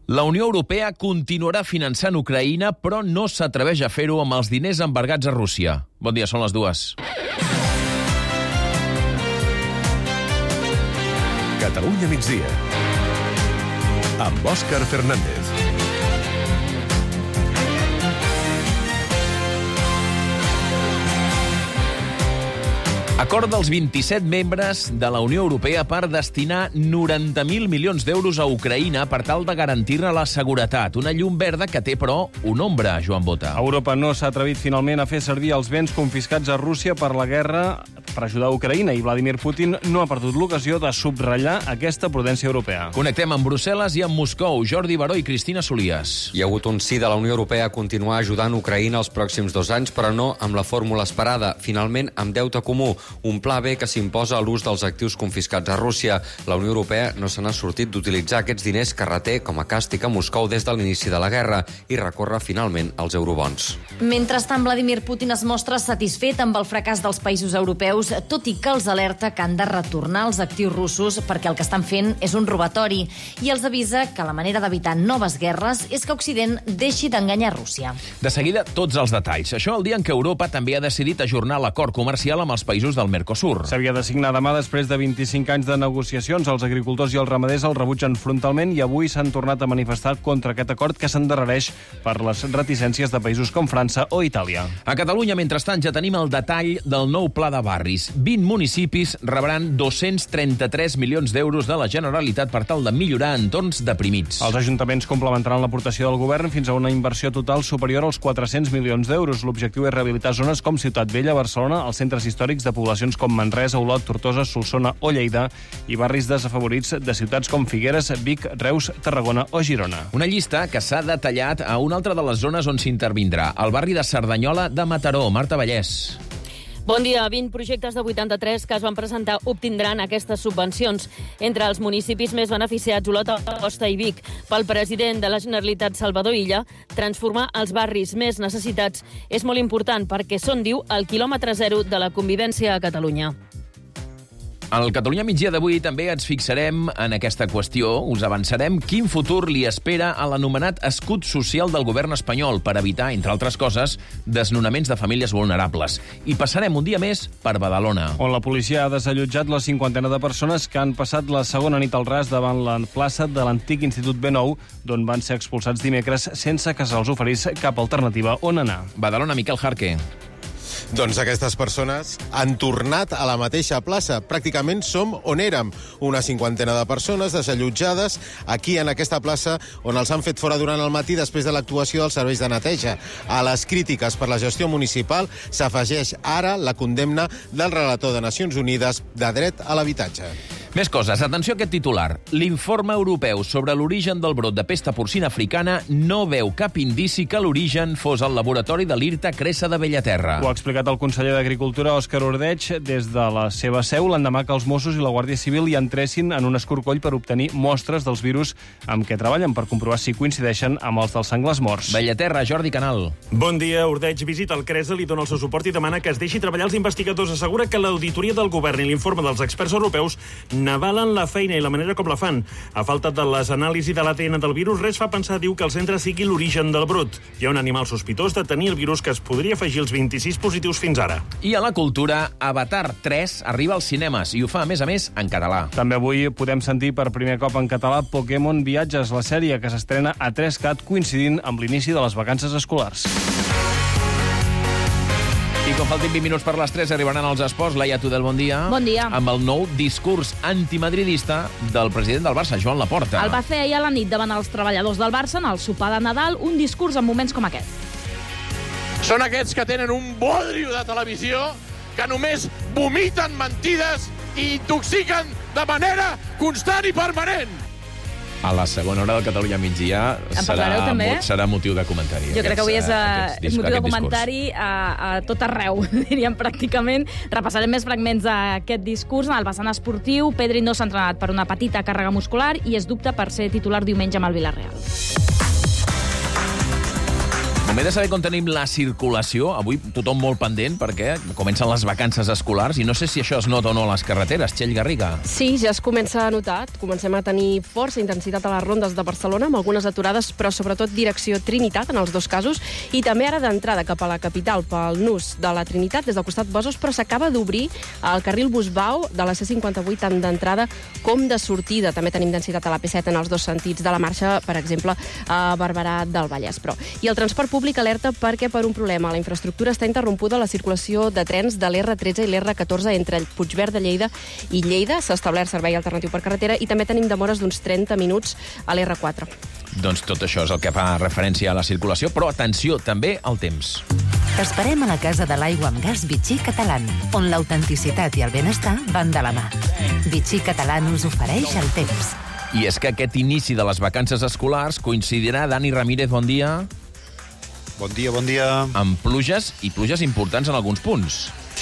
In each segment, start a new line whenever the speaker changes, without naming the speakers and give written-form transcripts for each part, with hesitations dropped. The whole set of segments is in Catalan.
La Unió Europea continuarà finançant Ucraïna, però no s'atreveix a fer-ho amb els diners embargats a Rússia. Bon dia, són les 2.
Catalunya migdia, amb Òscar Fernández.
Acord dels 27 membres de la Unió Europea per destinar 90.000 milions d'euros a Ucraïna per tal de garantir-ne la seguretat. Una llum verda que té, però, una ombra, Joan Bota.
Europa no s'ha atrevit finalment a fer servir els béns confiscats a Rússia per la guerra per ajudar Ucraïna, i Vladimir Putin no ha perdut l'ocasió de subratllar aquesta prudència europea.
Connectem amb Brussel·les i amb Moscou. Jordi Baró i Cristina Solias.
Hi ha hagut un sí de la Unió Europea a continuar ajudant Ucraïna els pròxims 2 anys, però no amb la fórmula esperada, finalment amb deute comú. Un pla B que s'imposa a l'ús dels actius confiscats a Rússia. La Unió Europea no se n'ha sortit d'utilitzar aquests diners que reté com a càstig a Moscou des de l'inici de la guerra i recorre finalment als eurobons.
Mentrestant, Vladimir Putin es mostra satisfet amb el fracàs dels països europeus, tot i que els alerta que han de retornar els actius russos perquè el que estan fent és un robatori, i els avisa que la manera d'evitar noves guerres és que Occident deixi d'enganyar Rússia.
De seguida, tots els detalls. Això el dia en què Europa també ha decidit ajornar l'acord comercial amb els països del Mercosur.
S'havia de signar demà després de 25 anys de negociacions. Els agricultors i els ramaders el rebutgen frontalment i avui s'han tornat a manifestar contra aquest acord que s'endarrereix per les reticències de països com França o Itàlia.
A Catalunya, mentrestant, ja tenim el detall del nou pla de barris. 20 municipis rebran 233 milions d'euros de la Generalitat per tal de millorar entorns deprimits.
Els ajuntaments complementaran l'aportació del govern fins a una inversió total superior als 400 milions d'euros. L'objectiu és rehabilitar zones com Ciutat Vella, Barcelona, els centres històrics de poblacions com Manresa, Olot, Tortosa, Solsona o Lleida i barris desafavorits de ciutats com Figueres, Vic, Reus, Tarragona o Girona.
Una llista que s'ha detallat a una altra de les zones on s'intervindrà, el barri de Cerdanyola de Mataró. Marta Vallès.
Bon dia. 20 projectes de 83 que es van presentar obtindran aquestes subvencions. Entre els municipis més beneficiats, Olot, Amposta i Vic. Pel president de la Generalitat, Salvador Illa, transformar els barris més necessitats és molt important perquè són, diu, el quilòmetre zero de la convivència a Catalunya.
Al Catalunya migdia d'avui també ens fixarem en aquesta qüestió. Us avançarem quin futur li espera a l'anomenat escut social del govern espanyol per evitar, entre altres coses, desnonaments de famílies vulnerables. I passarem un dia més per Badalona,
on la policia ha desallotjat la 50 de persones que han passat la segona nit al ras davant la plaça de l'antic Institut B9, d'on van ser expulsats dimecres sense que se'ls oferís cap alternativa on anar.
Badalona, Miquel Jarque.
Doncs aquestes persones han tornat a la mateixa plaça. Pràcticament som on érem. Una 50 de persones desallotjades aquí en aquesta plaça on els han fet fora durant el matí després de l'actuació dels serveis de neteja. A les crítiques per la gestió municipal s'afegeix ara la condemna del relator de Nacions Unides de dret a l'habitatge.
Més coses. Atenció a aquest titular. L'informe europeu sobre l'origen del brot de pesta porcina africana no veu cap indici que l'origen fos el laboratori de l'IRTA Cressa de Bellaterra.
Ho ha explicat el conseller d'Agricultura, Òscar Ordeig, des de la seva seu l'endemà que els Mossos i la Guàrdia Civil hi entressin en un escorcoll per obtenir mostres dels virus amb què treballen per comprovar si coincideixen amb els dels senglars morts.
Bellaterra, Jordi Canal.
Bon dia. Ordeig visita el Cressa, li dona el seu suport i demana que es deixi treballar els investigadors. Assegura que l'auditoria del govern i l'informe dels experts europeus n'avalen la feina i la manera com la fan. A falta de les anàlisis de l'ADN del virus, res fa pensar, diu, que el centre sigui l'origen del brot. Hi ha un animal sospitós de tenir el virus que es podria afegir als 26 positius fins ara.
I a la cultura, Avatar 3 arriba als cinemes i ho fa, a més, en català.
També avui podem sentir per primer cop en català Pokémon Viatges, la sèrie que s'estrena a 3CAT coincidint amb l'inici de les vacances escolars.
I com faltin 20 minuts per les 3 arribaran els esports. Laia Tudel, bon dia.
Bon dia.
Amb el nou discurs antimadridista del president del Barça, Joan Laporta.
El va fer ahir a la nit davant els treballadors del Barça en el sopar de Nadal, un discurs en moments com aquest.
Són aquests que tenen un bodrio de televisió, que només vomiten mentides i intoxiquen de manera constant i permanent.
A la segona hora del Catalunya migdia serà motiu de comentari.
Jo crec que avui és motiu de comentari a tot arreu, diríem pràcticament. Repassarem més fragments d'aquest discurs. En el vessant esportiu, Pedri no s'ha entrenat per una petita càrrega muscular i es dubta per ser titular diumenge amb el Villarreal.
M'he de saber com tenim la circulació. Avui tothom molt pendent perquè comencen les vacances escolars i no sé si això es nota o no a les carreteres. Txell Garriga.
Sí, ja es comença a notar. Comencem a tenir força intensitat a les rondes de Barcelona, amb algunes aturades, però sobretot direcció Trinitat, en els dos casos, i també ara d'entrada cap a la capital pel nus de la Trinitat, des del costat Bossos, però s'acaba d'obrir el carril Busbau de la C58 tant d'entrada com de sortida. També tenim densitat a la P7 en els dos sentits de la marxa, per exemple, a Barberà del Vallès. I el transport públic alerta perquè per un problema a la infraestructura està interrompuda la circulació de trens de l'R13 i l'R14 entre Puigverd de Lleida i Lleida. S'ha establert servei alternatiu per carretera i també tenim demores d'uns 30 minuts a l'R4.
Doncs tot això és el que fa referència a la circulació, però atenció, també al temps.
T'esperem a la Casa de l'Aigua amb Gas Vichy Catalán, on l'autenticitat i el benestar van de la mà. Vichy Catalán us ofereix el temps.
I és que aquest inici de les vacances escolars coincidirà, Dani Ramírez, bon dia.
Bon dia, bon dia.
Amb pluges, i pluges importants en alguns punts.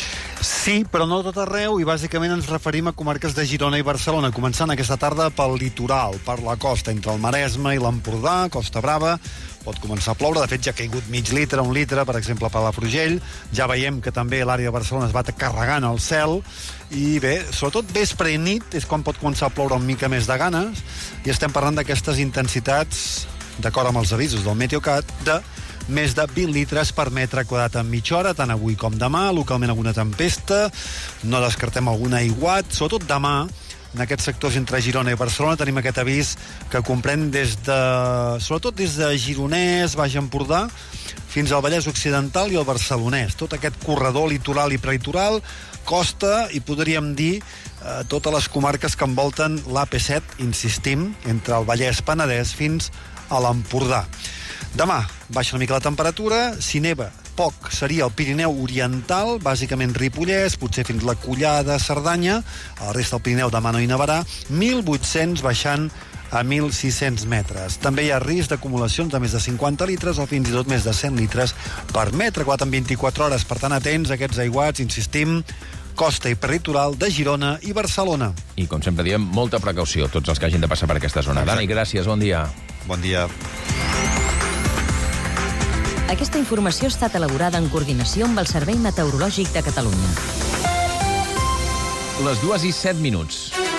Sí, però no tot arreu, i bàsicament ens referim a comarques de Girona i Barcelona, començant aquesta tarda pel litoral, per la costa, entre el Maresme i l'Empordà, Costa Brava. Pot començar a ploure, de fet ja ha caigut mig litre, 1 litre, per exemple, a Palafrugell. Ja veiem que també l'àrea de Barcelona es va carregant al cel, i bé, sobretot vespre i nit és quan pot començar a ploure una mica més de ganes, i estem parlant d'aquestes intensitats, d'acord amb els avisos del Meteocat, de més de 20 litres per metre quadrat en mitja hora, tant avui com demà, localment alguna tempesta, no descartem algun aiguat, sobretot demà, en aquests sectors entre Girona i Barcelona tenim aquest avís que comprèn sobretot des de Gironès, Baix Empordà, fins al Vallès Occidental i el Barcelonès. Tot aquest corredor litoral i prelitoral, costa, i podríem dir totes les comarques que envolten l'AP7, insistim, entre el Vallès Penedès fins a l'Empordà. Demà baixa una mica la temperatura, si neva poc seria el Pirineu Oriental, bàsicament Ripollès, potser fins la Collada, Cerdanya, a la resta del Pirineu demà no hi nevarà, 1.800 baixant a 1.600 metres. També hi ha risc d'acumulacions de més de 50 litres o fins i tot més de 100 litres per metre quadrat en 24 hores. Per tant, atents a aquests aiguats, insistim, costa i peritoral de Girona i Barcelona.
I, com sempre diem, molta precaució, tots els que hagin de passar per aquesta zona. Dani, gràcies, bon dia.
Bon dia.
Aquesta informació ha estat elaborada en coordinació amb el Servei Meteorològic de Catalunya.
Les 2:07.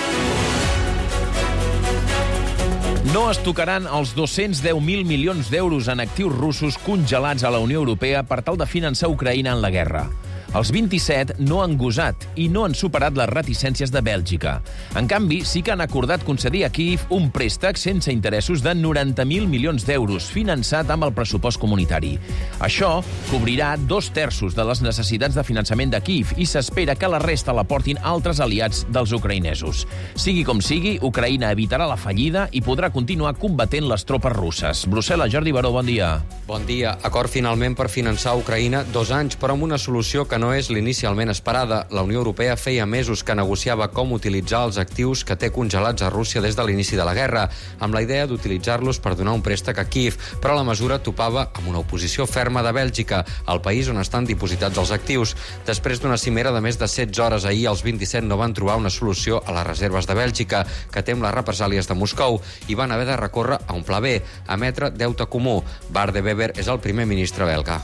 No es tocaran els 210.000 milions d'euros en actius russos congelats a la Unió Europea per tal de finançar Ucraïna en la guerra. Els 27 no han gosat i no han superat les reticències de Bèlgica. En canvi, sí que han acordat concedir a Kíiv un préstec sense interessos de 90.000 milions d'euros, finançat amb el pressupost comunitari. Això cobrirà 2/3 de les necessitats de finançament de Kíiv i s'espera que la resta la portin altres aliats dels ucraïnesos. Sigui com sigui, Ucraïna evitarà la fallida i podrà continuar combatent les tropes russes. Brussel·les, Jordi Baró, bon dia.
Bon dia. Acord finalment per finançar Ucraïna 2 anys, però amb una solució que no és l'inicialment esperada. La Unió Europea feia mesos que negociava com utilitzar els actius que té congelats a Rússia des de l'inici de la guerra, amb la idea d'utilitzar-los per donar un préstec a Kíiv, però la mesura topava amb una oposició ferma de Bèlgica, el país on estan dipositats els actius. Després d'una cimera de més de 16 hores ahir, els 27 no van trobar una solució a les reserves de Bèlgica, que tem les represàlies de Moscou, i van haver de recórrer a un pla B, emetre deute comú. Bart de Wever és el primer ministre belga.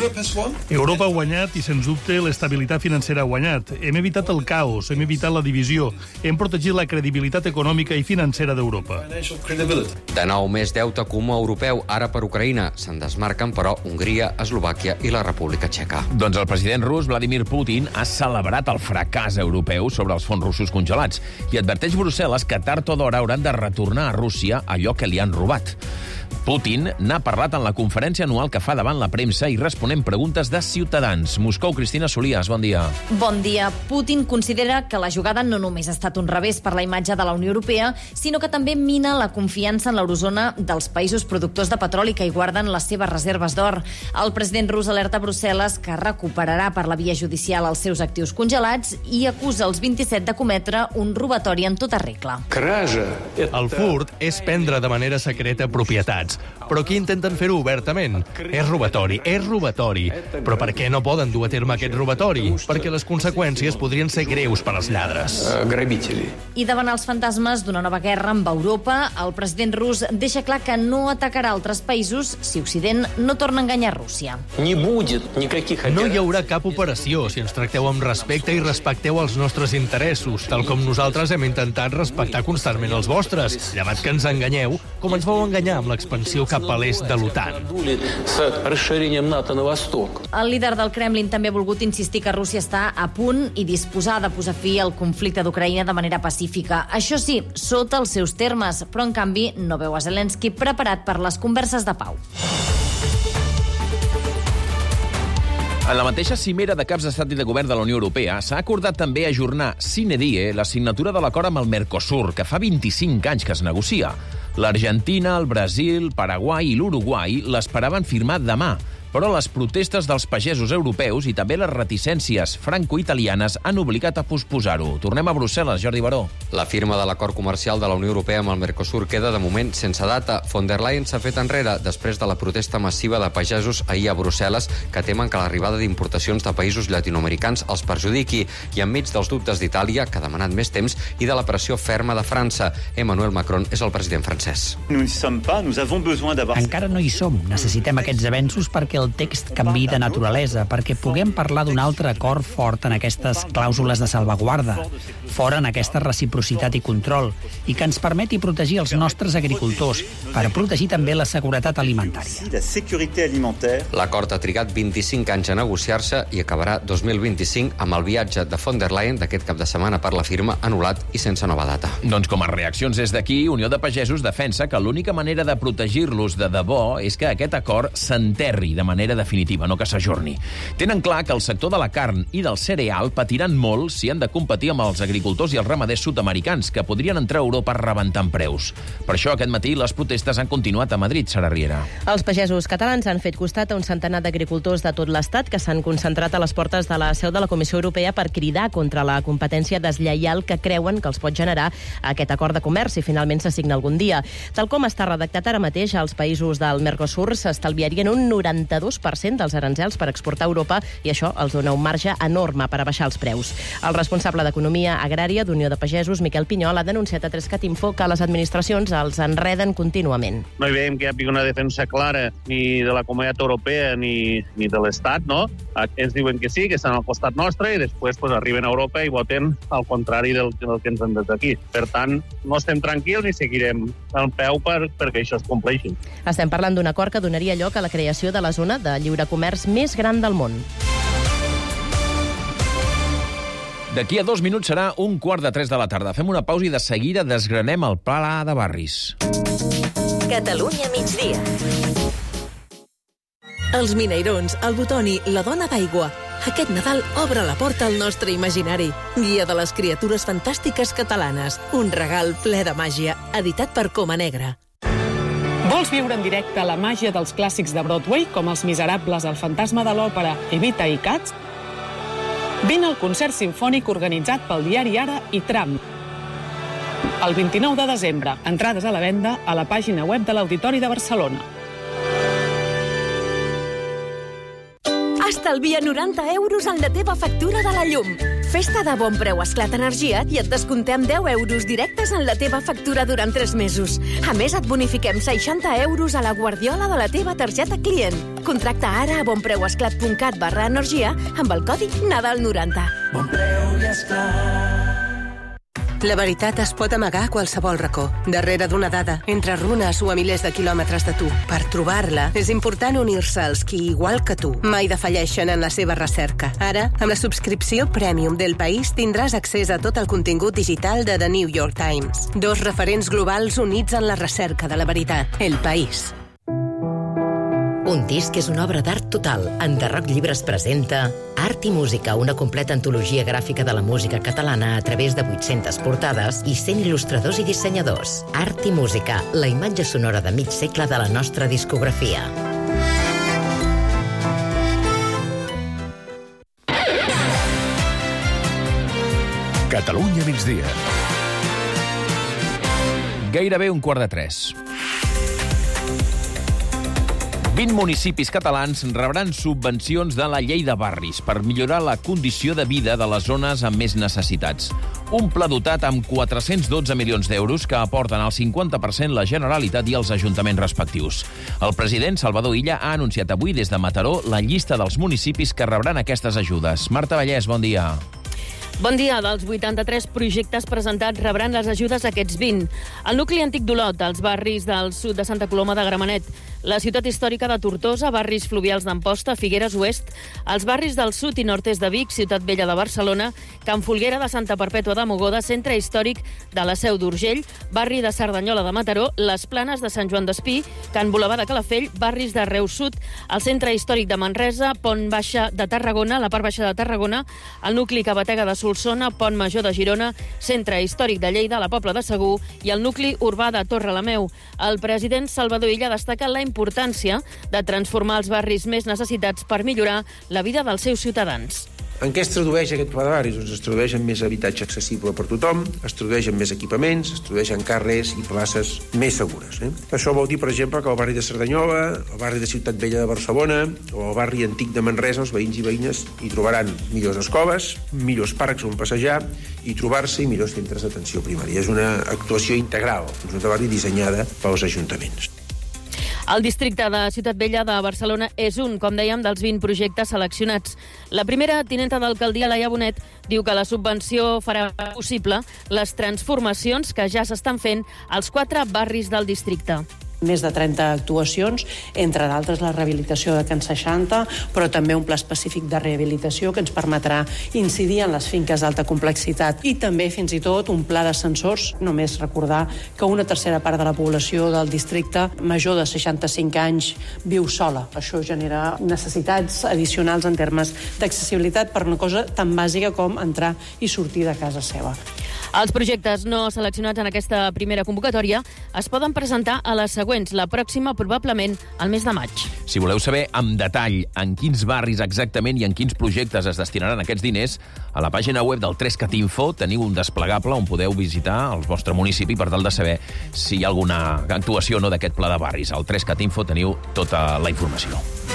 Europa ha guanyat i, sens dubte, l'estabilitat financera ha guanyat. Hem evitat el caos, hem evitat la divisió, hem protegit la credibilitat econòmica i financera d'Europa.
De nou, més deute comú europeu, ara per Ucraïna. Se'n desmarquen, però, Hongria, Eslovàquia i la República Txeca.
Doncs el president rus, Vladimir Putin, ha celebrat el fracàs europeu sobre els fons russos congelats i adverteix Brussel·les que tard o d'hora hauran de retornar a Rússia allò que li han robat. Putin n'ha parlat en la conferència anual que fa davant la premsa i responent preguntes de ciutadans. Moscou, Cristina Solías, bon dia.
Bon dia. Putin considera que la jugada no només ha estat un revés per la imatge de la Unió Europea, sinó que també mina la confiança en l'eurozona dels països productors de petroli que hi guarden les seves reserves d'or. El president rus alerta a Brussel·les que recuperarà per la via judicial els seus actius congelats i acusa els 27 de cometre un robatori en tota regla.
El furt és prendre de manera secreta propietat. estats. Però aquí intenten fer-ho obertament. És robatori. Però per què no poden dur a terme aquest robatori? Perquè les conseqüències podrien ser greus per als lladres.
I davant els fantasmes d'una nova guerra amb Europa, el president rus deixa clar que no atacarà altres països si Occident no torna a enganyar Rússia.
No hi haurà cap operació si ens tracteu amb respecte i respecteu els nostres interessos, tal com nosaltres hem intentat respectar constantment els vostres, llevat que ens enganyeu, com ens vau enganyar amb l'expansió cap a l'est de l'OTAN.
El líder del Kremlin també ha volgut insistir que Rússia està a punt i disposada a posar fi al conflicte d'Ucraïna de manera pacífica. Això sí, sota els seus termes, però en canvi no veu a Zelensky preparat per les converses de pau.
En la mateixa cimera de caps d'estat i de govern de la Unió Europea s'ha acordat també ajornar sine die la signatura de l'acord amb el Mercosur, que fa 25 anys que es negocia. L'Argentina, el Brasil, Paraguai i l'Uruguai l'esperaven firmar demà, però les protestes dels pagesos europeus i també les reticències franco-italianes han obligat a posposar-ho. Tornem a Brussel·les, Jordi Baró.
La firma de l'acord comercial de la Unió Europea amb el Mercosur queda de moment sense data. Von der Leyen s'ha fet enrere després de la protesta massiva de pagesos ahir a Brussel·les que temen que l'arribada d'importacions de països llatinoamericans els perjudiqui i enmig dels dubtes d'Itàlia, que ha demanat més temps, i de la pressió ferma de França. Emmanuel Macron és el president francès.
Encara no hi som. Necessitem aquests avenços perquè el text canviï de naturalesa, perquè puguem parlar d'un altre acord fort en aquestes clàusules de salvaguarda, fort en aquesta reciprocitat i control, i que ens permeti protegir els nostres agricultors, per protegir també la seguretat alimentària.
L'acord ha trigat 25 anys a negociar-se i acabarà 2025 amb el viatge de von der Leyen d'aquest cap de setmana per la firma anul·lat i sense nova data.
Doncs com a reaccions des d'aquí, Unió de Pagesos defensa que l'única manera de protegir-los de debò és que aquest acord s'enterri de manera definitiva, no que s'ajorni. Tenen clar que el sector de la carn i del cereal patiran molt si han de competir amb els agricultors i els ramaders sud-americans, que podrien entrar a Europa rebentant preus. Per això, aquest matí, les protestes han continuat a Madrid, Sara Riera.
Els pagesos catalans han fet costat a un centenar d'agricultors de tot l'Estat que s'han concentrat a les portes de la seu de la Comissió Europea per cridar contra la competència deslleial que creuen que els pot generar aquest acord de comerç si finalment s'assigna algun dia. Tal com està redactat ara mateix, els països del Mercosur s'estalviarien un 92% dels aranzels per exportar a Europa i això els dona un marge enorme per abaixar els preus. El responsable d'Economia Agrària d'Unió de Pagesos, Miquel Pinyol, ha denunciat a 3cat Info que les administracions els enreden contínuament.
No hi veiem que hi hagi una defensa clara ni de la Comunitat Europea ni de l'Estat, no? Ells diuen que sí, que estan al costat nostre i després arriben a Europa i voten al contrari del que ens han dit aquí. Per tant, no estem tranquils ni seguirem al peu perquè això es compleixi.
Estem parlant d'un acord que donaria lloc a la creació de la zona de lliure comerç més gran del món.
D'aquí a 2 minuts serà 2:45 de la tarda. Fem una pausa i de seguida desgranem el pla de barris.
Catalunya migdia. Els Mineirons, el Botoni, la Dona d'Aigua. Aquest Nadal obre la porta al nostre imaginari. Guia de les criatures fantàstiques catalanes. Un regal ple de màgia, editat per Coma Negra.
Vols viure en directe la màgia dels clàssics de Broadway, com Els Miserables, El fantasma de l'òpera, Evita i Cats? Vine al concert simfònic organitzat pel diari Ara i Tram. El 29 de desembre, entrades a la venda a la pàgina web de l'Auditori de Barcelona.
Estalvia 90 euros en la teva factura de la llum. Festa de bon preu Esclat Energia i et descontem 10 euros directes en la teva factura durant 3 mesos. A més, et bonifiquem 60 euros a la guardiola de la teva targeta client. Contracta ara a bonpreuesclat.cat/energia amb el codi Nadal90.
Bon preu i Esclat.
La veritat es pot amagar a qualsevol racó, darrere d'una dada, entre runes o a milers de quilòmetres de tu. Per trobar-la, és important unir-se als qui, igual que tu, mai defalleixen en la seva recerca. Ara, amb la subscripció Premium del País, tindràs accés a tot el contingut digital de The New York Times. 2 referents globals units en la recerca de la veritat. El País.
Un disc és una obra d'art total. Enderroc Llibres presenta Art i Música, una completa antologia gràfica de la música catalana a través de 800 portades i 100 il·lustradors i dissenyadors. Art i Música, la imatge sonora de mig segle de la nostra discografia.
Catalunya migdia.
Gairebé 2:45. 20 municipis catalans rebran subvencions de la Llei de Barris per millorar la condició de vida de les zones amb més necessitats. Un pla dotat amb 412 milions d'euros que aporten al 50% la Generalitat i els ajuntaments respectius. El president Salvador Illa ha anunciat avui des de Mataró la llista dels municipis que rebran aquestes ajudes. Marta Vallès, bon dia.
Bon dia. Dels 83 projectes presentats rebran les ajudes aquests 20. El nucli antic d'Olot, els barris del sud de Santa Coloma de Gramenet, la ciutat històrica de Tortosa, barris fluvials d'Amposta, Figueres Oest, els barris del sud i nord-est de Vic, Ciutat Vella de Barcelona, Can Folguera de Santa Perpètua de Mogoda, centre històric de la Seu d'Urgell, barri de Cerdanyola de Mataró, les Planes de Sant Joan d'Espí, Can Bolavà de Calafell, barris de Reus Sud, el centre històric de Manresa, Pont Baixa de Tarragona, la part baixa de Tarragona, el nucli Cabatega de Solsona, Pont Major de Girona, centre històric de Lleida, la Pobla de Segur i el nucli urbà de Torrelameu. El president Salvador Illa destaca la importància de transformar els barris més necessitats per millorar la vida dels seus ciutadans.
En què es tradueix aquest pla de barris? Doncs es tradueix en més habitatge accessible per tothom, es tradueix en més equipaments, es tradueix en carrers i places més segures. Això vol dir, per exemple, que el barri de Cerdanyola, el barri de Ciutat Vella de Barcelona o el barri antic de Manresa, els veïns i veïnes hi trobaran millors escoles, millors parcs on passejar i trobar-se i millors centres d'atenció primària. És una actuació integral, és una barri dissenyada pels ajuntaments.
El districte de Ciutat Vella de Barcelona és un, com dèiem, dels 20 projectes seleccionats. La primera tinenta d'alcaldia, Laia Bonet, diu que la subvenció farà possible les transformacions que ja s'estan fent als 4 barris del districte.
Més de 30 actuacions, entre d'altres la rehabilitació de Can 60, però també un pla específic de rehabilitació que ens permetrà incidir en les finques d'alta complexitat i també, fins i tot, un pla d'ascensors. Només recordar que una tercera part de la població del districte major de 65 anys viu sola. Això genera necessitats addicionals en termes d'accessibilitat per una cosa tan bàsica com entrar i sortir de casa seva.
Els projectes no seleccionats en aquesta primera convocatòria es poden presentar a les següents, la pròxima probablement al mes de maig.
Si voleu saber amb detall en quins barris exactament i en quins projectes es destinaran aquests diners, a la pàgina web del 3cat Info teniu un desplegable on podeu visitar el vostre municipi per tal de saber si hi ha alguna actuació o no d'aquest pla de barris. Al 3cat Info teniu tota la informació.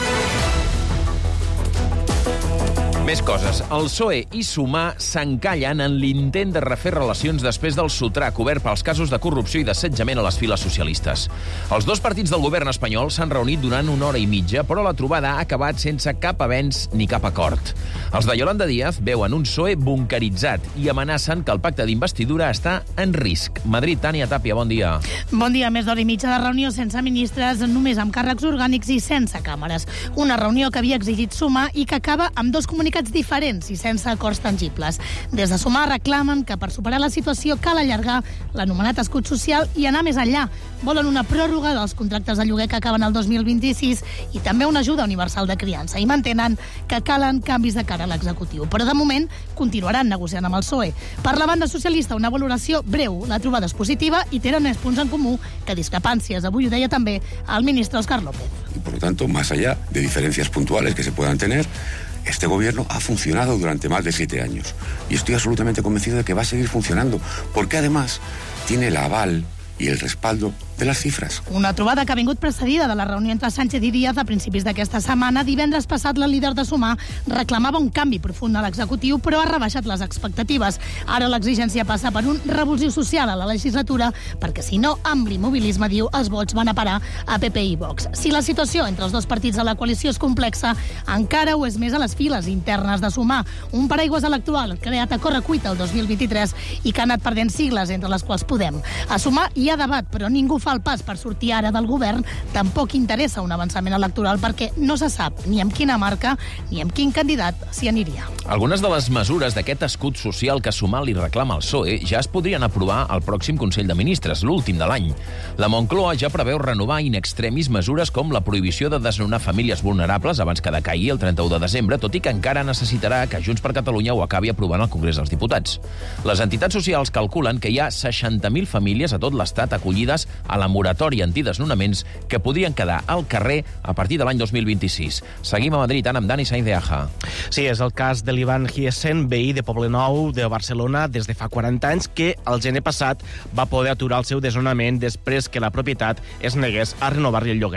Més coses. El PSOE i Sumar s'encallen en l'intent de refer relacions després del sotrac obert pels casos de corrupció i d'assetjament a les files socialistes. Els dos partits del govern espanyol s'han reunit durant 1 hora i mitja, però la trobada ha acabat sense cap avenç ni cap acord. Els de Yolanda Díaz veuen un PSOE bunkeritzat i amenacen que el pacte d'investidura està en risc. Madrid, Tània Tàpia, bon dia.
Bon dia. Més d'hora i mitja de reunió sense ministres, només amb càrrecs orgànics i sense càmeres. Una reunió que havia exigit Sumar i que acaba amb dos comunicats diferents i sense acords tangibles. Des de Sumar reclamen que per superar la situació cal allargar l'anomenat escut social i anar més enllà. Volen una pròrroga dels contractes de lloguer que acaben el 2026 i també una ajuda universal de criança. I mantenen que calen canvis de cara a l'executiu. Però de moment continuaran negociant amb el PSOE. Per la banda socialista, una valoració breu. La trobada és positiva i tenen més punts en comú que discrepàncies. Avui ho deia també el ministre Óscar López.
Y por lo tanto, más allá de diferencias puntuales que se puedan tener, este gobierno ha funcionado durante más de 7 años y estoy absolutamente convencido de que va a seguir funcionando, porque además tiene el aval i el respaldo de les xifres.
Una trobada que ha vingut precedida de la reunió entre Sánchez i Díaz a principis d'aquesta setmana. Divendres passat, la líder de Sumar reclamava un canvi profund a l'executiu, però ha rebaixat les expectatives. Ara l'exigència passa per un revulsiu social a la legislatura, perquè si no, amb l'immobilisme, diu, els vots van a parar a PP i Vox. Si la situació entre els dos partits de la coalició és complexa, encara ho és més a les files internes de Sumar. Un paraigües electoral creat a correcuita el 2023 i que ha anat perdent sigles, entre les quals Podem. A Sumar hi ha debat, però ningú fa el pas per sortir ara del govern. Tampoc interessa un avançament electoral perquè no se sap ni amb quina marca ni amb quin candidat s'hi aniria.
Algunes de les mesures d'aquest escut social que Sumar li reclama al PSOE ja es podrien aprovar al pròxim Consell de Ministres, l'últim de l'any. La Moncloa ja preveu renovar in extremis mesures com la prohibició de desnonar famílies vulnerables abans que decaigui el 31 de desembre, tot i que encara necessitarà que Junts per Catalunya ho acabi aprovant al Congrés dels Diputats. Les entitats socials calculen que hi ha 60.000 famílies a tot l'estat acollides a la moratòria antidesnonaments que podrien quedar al carrer a partir de l'any 2026. Seguim a Madrid, amb Dani Sainz de Aja.
Sí, és el cas de l'Ivan Giesen, veí de Poblenou de Barcelona des de fa 40 anys, que el gener passat va poder aturar el seu desnonament després que la propietat es negués a renovar-li el lloguer.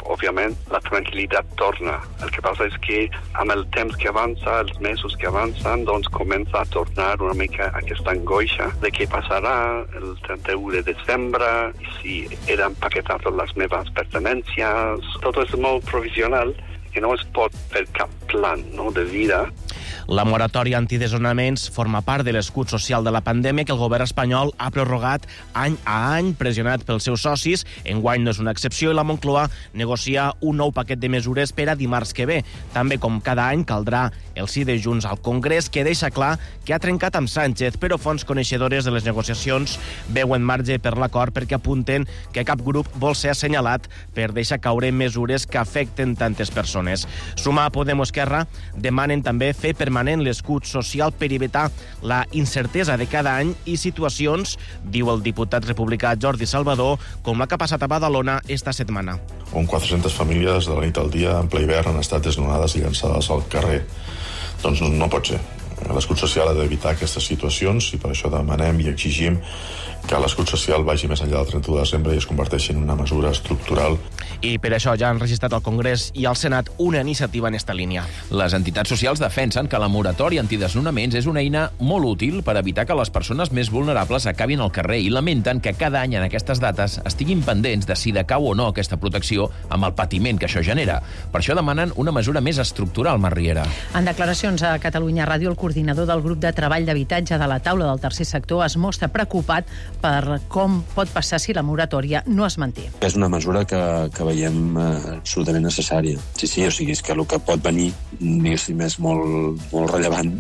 òbviament, la tranquil·litat torna. El que passa és que amb el temps que avança, els mesos que avancen, doncs comença a tornar una mica aquesta angoixa de què passarà el 31 de desembre, i si he d'empaquetar totes les meves pertenències. Tot és molt provisional, que no es pot fer cap plan, no, de vida.
La moratòria antidesnonaments forma part de l'escut social de la pandèmia que el govern espanyol ha prorrogat any a any, pressionat pels seus socis. Enguany no és una excepció i la Moncloa negocia un nou paquet de mesures per a dimarts que ve. També, com cada any, caldrà el sí de Junts al Congrés, que deixa clar que ha trencat amb Sánchez, però fonts coneixedores de les negociacions veuen marge per l'acord perquè apunten que cap grup vol ser assenyalat per deixar caure mesures que afecten tantes persones. Sumar, Podem o Esquerra demanen també fer permanent l'escut social per evitar la incertesa de cada any i situacions, diu el diputat republicà Jordi Salvador, com la que ha passat a Badalona esta setmana.
On 400 famílies de la nit al dia en ple hivern han estat desnonades i llançades al carrer. Doncs no pot ser. L'escut social ha d'evitar aquestes situacions i per això demanem i exigim que l'escut social vagi més enllà del 31 de desembre i es converteixi en una mesura estructural.
I per això ja han registrat al Congrés i al Senat una iniciativa en esta línia.
Les entitats socials defensen que la moratòria antidesnonaments és una eina molt útil per evitar que les persones més vulnerables acabin al carrer i lamenten que cada any en aquestes dates estiguin pendents de si decau o no aquesta protecció amb el patiment que això genera. Per això demanen una mesura més estructural, Mar Riera.
En declaracions a Catalunya Ràdio, el coordinador del grup de treball d'habitatge de la taula del tercer sector es mostra preocupat per com pot passar si la moratòria no es manté.
És una mesura que veiem absolutament necessària. Sí, o sigui, és que el que pot venir diguéssim, és molt rellevant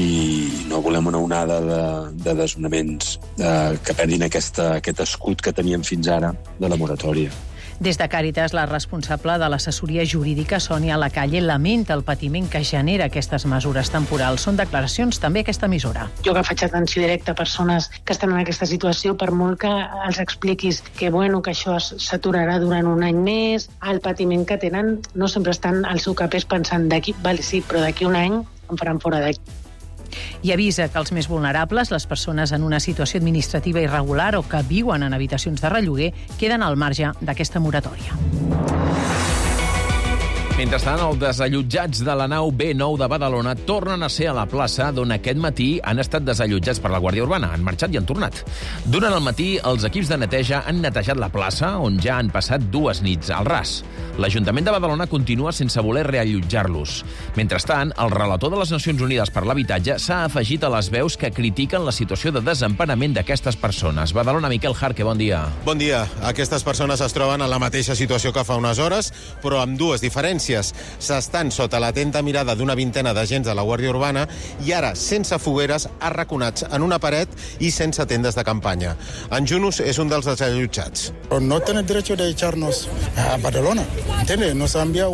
i no volem una onada de desnonaments que perdin aquest escut que teníem fins ara de la moratòria.
Des de Càritas, la responsable de l'assessoria jurídica, Sònia Lacalle, lamenta el patiment que genera aquestes mesures temporals. Són declaracions també a aquesta emissora.
Jo que faig atenció directa a persones que estan en aquesta situació, per molt que els expliquis que això s'aturarà durant un any més, el patiment que tenen no sempre estan al seu capés pensant però d'aquí un any em faran fora d'aquí.
I avisa que els més vulnerables, les persones en una situació administrativa irregular o que viuen en habitacions de relloguer, queden al marge d'aquesta moratòria.
Mentrestant, els desallotjats de la nau B9 de Badalona tornen a ser a la plaça d'on aquest matí han estat desallotjats per la Guàrdia Urbana. Han marxat i han tornat. Durant el matí, els equips de neteja han netejat la plaça, on ja han passat 2 nits al ras. L'Ajuntament de Badalona continua sense voler reallotjar-los. Mentrestant, el relator de les Nacions Unides per l'Habitatge s'ha afegit a les veus que critiquen la situació de desemparament d'aquestes persones. Badalona, Miquel Jarque, bon dia.
Bon dia. Aquestes persones es troben en la mateixa situació que fa unes hores, però amb dues diferències. S'estan sota l'atenta mirada d'una vintena d'agents de la Guàrdia Urbana i ara, sense fogueres, arraconats en una paret i sense tendes de campanya. En Junus és un dels desallotjats.
No tienen derecho de echarnos a Badalona. ¿Entiendes? Nos ha enviado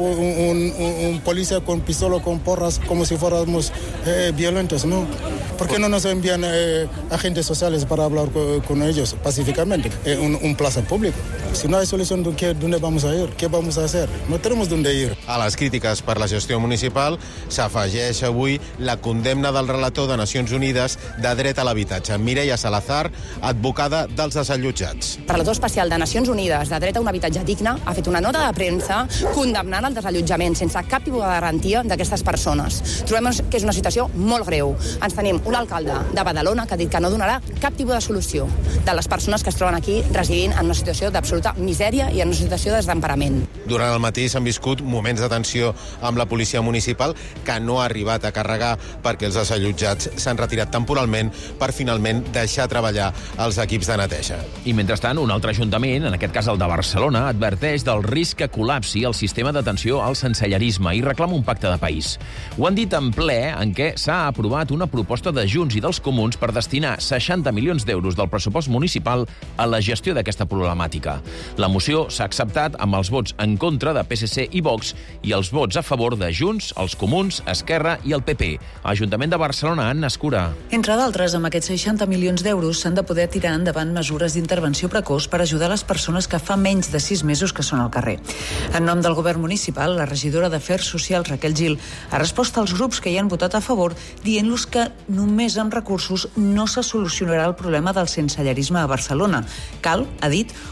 un policía con pistola, con porras, como si fuéramos violentos, ¿no? ¿Por qué no nos envían agentes sociales para hablar con ellos pacíficamente? Un plaza público. Si no hay solución, ¿dónde vamos a ir? ¿Qué vamos a hacer? No tenemos dónde ir.
A les crítiques per la gestió municipal s'afegeix avui la condemna del relator de Nacions Unides de dret a l'habitatge, Mireia Salazar, advocada dels desallotjats.
El relator especial de Nacions Unides de dret a un habitatge digne ha fet una nota de premsa condemnant el desallotjament sense cap tipus de garantia d'aquestes persones. Trobem que és una situació molt greu. Ens tenim un alcalde de Badalona que ha dit que no donarà cap tipus de solució de les persones que es troben aquí residint en una situació d'absoluta misèria i en una situació de desemparament.
Durant el matí s'han viscut moments de tensió amb la policia municipal que no ha arribat a carregar perquè els desallotjats s'han retirat temporalment per finalment deixar treballar els equips de neteja.
I mentrestant, un altre ajuntament, en aquest cas el de Barcelona, adverteix del risc que col·lapsi el sistema d'atenció al sensellarisme i reclama un pacte de país. Ho han dit en ple en què s'ha aprovat una proposta de Junts i dels Comuns per destinar 60 milions d'euros del pressupost municipal a la gestió d'aquesta problemàtica. La moció s'ha acceptat amb els vots en contra de PSC i Vox i els vots a favor de Junts, els Comuns, Esquerra i el PP. Ajuntament de Barcelona, Anna Escura.
Entre d'altres, amb aquests 60 milions d'euros s'han de poder tirar endavant mesures d'intervenció precoç per ajudar les persones que fa menys de 6 mesos que són al carrer. En nom del govern municipal, la regidora d'Afers Socials, Raquel Gil, ha respost als grups que hi han votat a favor dient-los que només amb recursos no se solucionarà el problema del sensellarisme a Barcelona. Cal, ha dit, un lideratge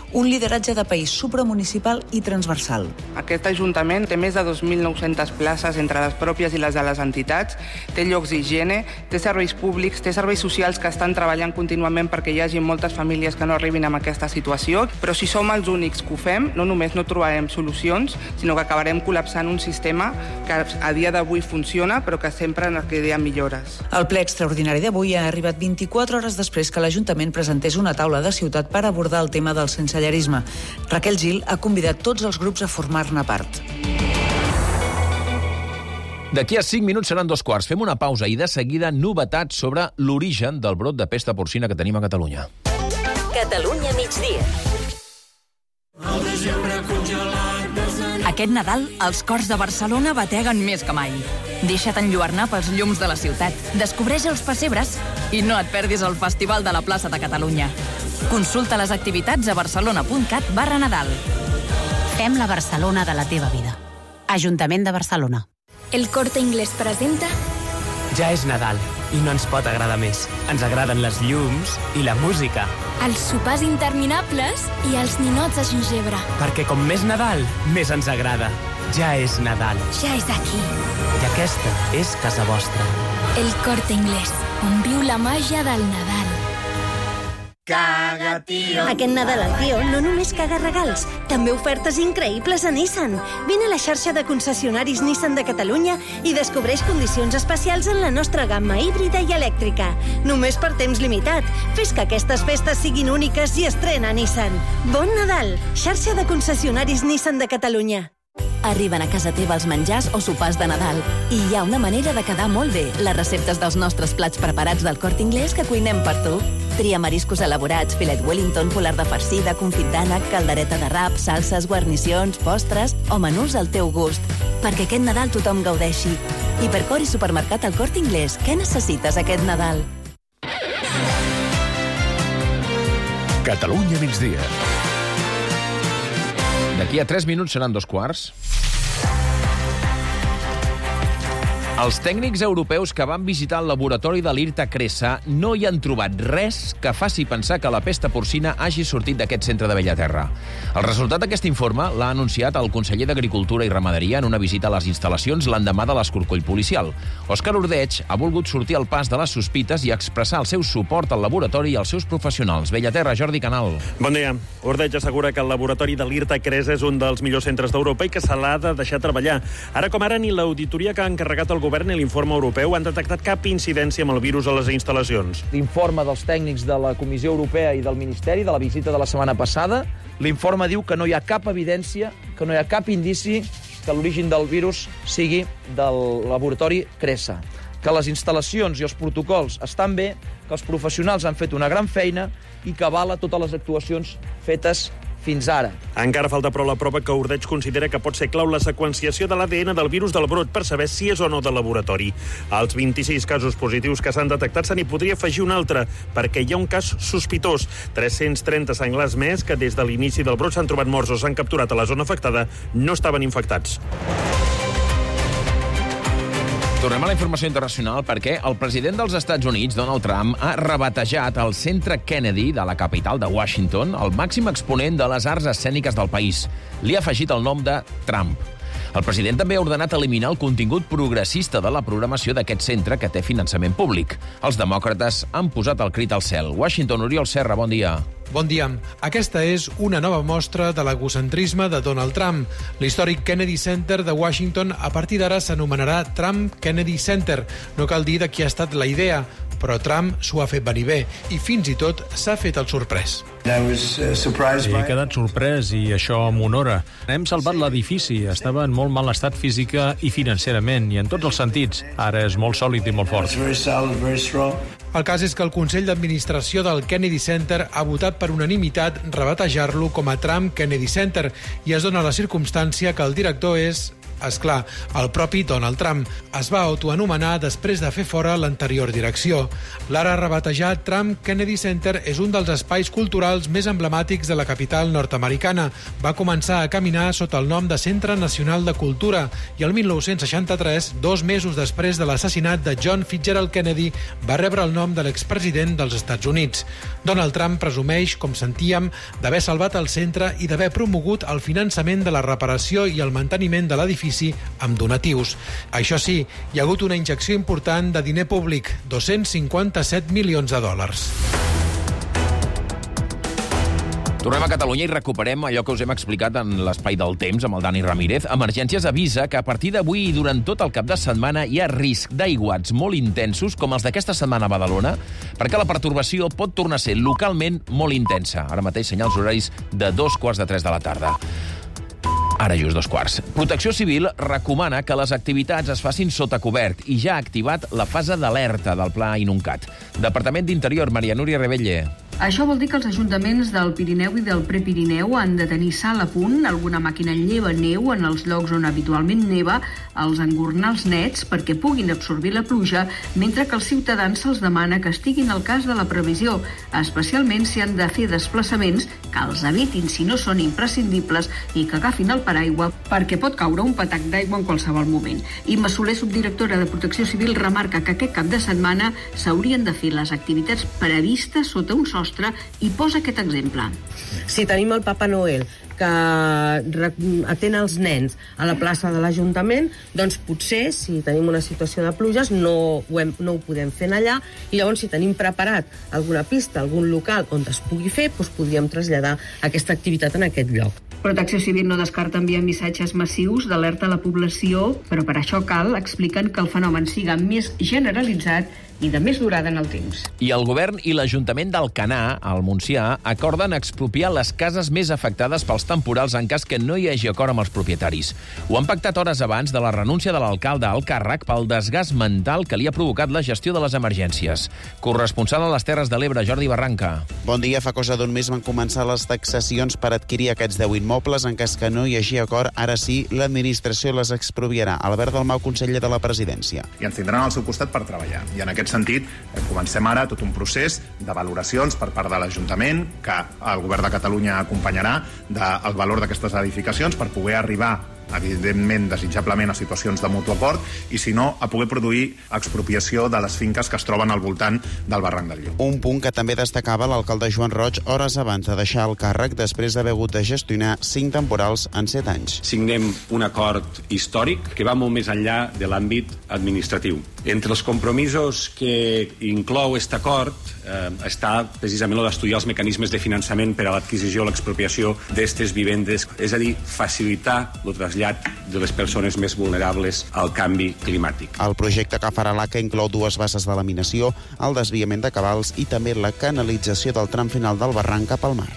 lideratge de país supramunicipal i transversal.
Aquest Ajuntament té més de 2.900 places entre les pròpies i les de les entitats, té llocs d'higiene, té serveis públics, té serveis socials que estan treballant contínuament perquè hi hagi moltes famílies que no arribin a aquesta situació, però si som els únics que ho fem, no només no trobarem solucions, sinó que acabarem col·lapsant un sistema que a dia d'avui funciona, però que sempre en queden millores.
El ple extraordinari d'avui ha arribat 24 hores després que l'Ajuntament presentés una taula de ciutat per abordar el tema del sensellarisme. Raquel Gil ha convidat tots els grups a formar-ne part.
D'aquí a 5 minuts seran 2:15. Fem una pausa i de seguida novetats sobre l'origen del brot de pesta porcina que tenim a Catalunya.
Catalunya migdia.
Aquest Nadal, els cors de Barcelona bateguen més que mai. Deixa't enlluernar pels llums de la ciutat. Descobreix els pessebres i no et perdis el Festival de la Plaça de Catalunya. Consulta les activitats a barcelona.cat/Nadal.
Fem la Barcelona de la teva vida. Ajuntament de Barcelona.
El Corte Inglés presenta...
Ja és Nadal i no ens pot agradar més. Ens agraden les llums i la música.
Els sopars interminables i els ninots de gingebre.
Perquè com més Nadal, més ens agrada. Ja és Nadal.
Ja és aquí.
I aquesta és casa vostra.
El Corte Inglés, on viu la màgia del Nadal.
Caga, tio! Aquest Nadal al Tio no només caga regals, també ofertes increïbles a Nissan. Vine a la xarxa de concessionaris Nissan de Catalunya i descobreix condicions especials en la nostra gamma híbrida i elèctrica. Només per temps limitat. Fes que aquestes festes siguin úniques i estrena Nissan. Bon Nadal! Xarxa de concessionaris Nissan de Catalunya.
Arriben a casa teva els menjars o sopars de Nadal. I hi ha una manera de quedar molt bé. Les receptes dels nostres plats preparats del Corte Inglés que cuinem per tu. Tria mariscos elaborats, filet Wellington, polar de farcida, confit d'ànec, caldereta de rap, salses, guarnicions, postres o menús al teu gust. Perquè aquest Nadal tothom gaudeixi. I per Cor i Supermercat al Corte Inglés, què necessites aquest Nadal?
Catalunya migdia.
D'aquí a 3 minuts seran 2:15. Els tècnics europeus que van visitar el laboratori de l'IRTA Cresa no hi han trobat res que faci pensar que la pesta porcina hagi sortit d'aquest centre de Bellaterra. El resultat d'aquest informe l'ha anunciat el conseller d'Agricultura i Ramaderia en una visita a les instal·lacions l'endemà de l'escorcoll policial. Òscar Ordeig ha volgut sortir al pas de les sospites i expressar el seu suport al laboratori i als seus professionals. Bellaterra, Jordi Canal.
Bon dia. Ordeig assegura que el laboratori de l'IRTA Cresa és un dels millors centres d'Europa i que se l'ha de deixar treballar. Ara com ara, ni l'auditoria que ha encarregat el govern i l'informe europeu han detectat cap incidència amb el virus a les instal·lacions.
L'informe dels tècnics de la Comissió Europea i del Ministeri, de la visita de la setmana passada, l'informe diu que no hi ha cap evidència, que no hi ha cap indici que l'origen del virus sigui del laboratori Cresa, que les instal·lacions i els protocols estan bé, que els professionals han fet una gran feina i que avala totes les actuacions fetes fins ara.
Encara falta, però, la prova que Ordeig considera que pot ser clau la seqüenciació de l'ADN del virus del brot per saber si és o no del laboratori. Als 26 casos positius que s'han detectat se n'hi podria afegir un altre, perquè hi ha un cas sospitós. 330 senglars més que des de l'inici del brot s'han trobat morts o s'han capturat a la zona afectada no estaven infectats.
Tornem a la informació internacional perquè el president dels Estats Units, Donald Trump, ha rebatejat el Centre Kennedy de la capital de Washington, el màxim exponent de les arts escèniques del país. Li ha afegit el nom de Trump. El president també ha ordenat eliminar el contingut progressista de la programació d'aquest centre que té finançament públic. Els demòcrates han posat el crit al cel. Washington, Oriol Serra, bon dia.
Bon dia. Aquesta és una nova mostra de l'egocentrisme de Donald Trump. L'històric Kennedy Center de Washington a partir d'ara s'anomenarà Trump Kennedy Center. No cal dir de qui ha estat la idea, però Trump s'ho ha fet venir bé i fins i tot s'ha fet el sorprès.
He quedat sorprès i això m'honora. Hem salvat l'edifici. Estava en molt mal estat física i financerament, i en tots els sentits. Ara és molt sòlid i molt fort.
El cas és que el Consell d'Administració del Kennedy Center ha votat per unanimitat rebatejar-lo com a Trump Kennedy Center i es dona la circumstància que el director és És clar, el propi Donald Trump es va autoanomenar després de fer fora l'anterior direcció. L'ara rebatejat Trump Kennedy Center és un dels espais culturals més emblemàtics de la capital nord-americana. Va començar a caminar sota el nom de Centre Nacional de Cultura i el 1963, 2 mesos després de l'assassinat de John Fitzgerald Kennedy, va rebre el nom de l'expresident dels Estats Units. Donald Trump presumeix, com sentíem, d'haver salvat el centre i d'haver promogut el finançament de la reparació i el manteniment de l'edifici amb donatius. Això sí, hi ha hagut una injecció important de diner públic, 257 milions de dòlars.
Tornem a Catalunya i recuperem allò que us hem explicat en l'espai del temps amb el Dani Ramírez. Emergències avisa que a partir d'avui i durant tot el cap de setmana hi ha risc d'aiguats molt intensos, com els d'aquesta setmana a Badalona, perquè la pertorbació pot tornar a ser localment molt intensa. Ara mateix senyals horaris de 2:45 de la tarda. Ara just 2:15. Protecció Civil recomana que les activitats es facin sota cobert i ja ha activat la fase d'alerta del Pla Inuncat. Departament d'Interior, Maria Núria Rebelle.
Això vol dir que els ajuntaments del Pirineu i del Prepirineu han de tenir sal a punt, alguna màquina lleva neu en els llocs on habitualment neva, els engornals nets perquè puguin absorbir la pluja, mentre que als ciutadans se'ls demana que estiguin al cas de la previsió, especialment si han de fer desplaçaments, que els evitin si no són imprescindibles i que agafin el paraigua perquè pot caure un patac d'aigua en qualsevol moment. Imma Soler, subdirectora de Protecció Civil, remarca que aquest cap de setmana s'haurien de fer les activitats previstes sota un sostre i posa aquest exemple.
Si tenim el Papa Noel que atén els nens a la plaça de l'Ajuntament, doncs potser, si tenim una situació de pluges, no ho podem fer allà, i llavors si tenim preparat alguna pista, algun local on es pugui fer, doncs podríem traslladar aquesta activitat en aquest lloc.
Protecció Civil no descarta enviar missatges massius d'alerta a la població, però per això cal, expliquen, que el fenomen siga més generalitzat i de més durada en el temps.
I el govern i l'Ajuntament d'Alcanar, al Montsià, acorden expropiar les cases més afectades pels temporals en cas que no hi hagi acord amb els propietaris. Ho han pactat hores abans de la renúncia de l'alcalde al càrrec pel desgast mental que li ha provocat la gestió de les emergències. Corresponsal a les Terres de l'Ebre, Jordi Barranca.
Bon dia. Fa cosa d'un mes van començar les taxacions per adquirir aquests 10 immobles. En cas que no hi hagi acord, ara sí, l'administració les expropiarà. Albert Dalmau, conseller de la Presidència.
I ens tindran al seu costat per treballar. I en aquest sentit, comencem ara tot un procés de valoracions per part de l'Ajuntament, que el Govern de Catalunya acompanyarà, del valor d'aquestes edificacions per poder arribar, evidentment, desitjablement, a situacions de mutu acord, i si no, a poder produir expropiació de les finques que es troben al voltant del barranc del Llop.
Un punt que també destacava l'alcalde Joan Roig hores abans de deixar el càrrec després d'haver hagut de gestionar 5 temporals en 7 anys.
Signem un acord històric que va molt més enllà de l'àmbit administratiu. Entre els compromisos que inclou aquest acord està precisament d'estudiar els mecanismes de finançament per a l'adquisició o l'expropiació d'aquestes vivendes, és a dir, facilitar el trasllat de les persones més vulnerables al canvi climàtic.
El projecte que farà l'ACA inclou 2 basses de laminació, el desviament de cabals i també la canalització del tram final del barranc cap al mar.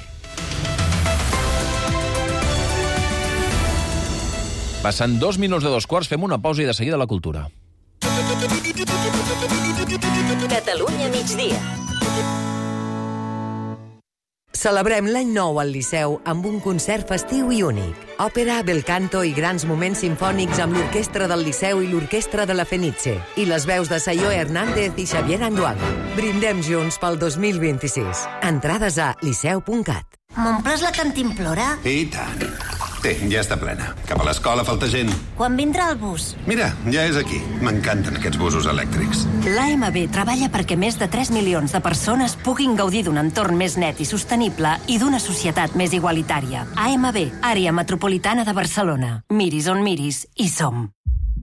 Passen 2 minuts de 2:15, fem una pausa i de seguida la cultura.
Catalunya migdia.
Celebrem l'any nou al Liceu amb un concert festiu i únic. Òpera, bel canto i grans moments simfònics amb l'Orquestra del Liceu i l'Orquestra de la Fenice i les veus de Sayó Hernández i Xavier Anduaga. Brindem junts pel 2026. Entrades a liceu.cat.
M'omples la cantimplora?
I tant. Té, ja està plena. Cap a l'escola falta gent.
Quan vindrà el bus?
Mira, ja és aquí. M'encanten aquests busos elèctrics.
L'AMB treballa perquè més de 3 milions de persones puguin gaudir d'un entorn més net i sostenible i d'una societat més igualitària. AMB, Àrea Metropolitana de Barcelona. Miris on miris, hi som.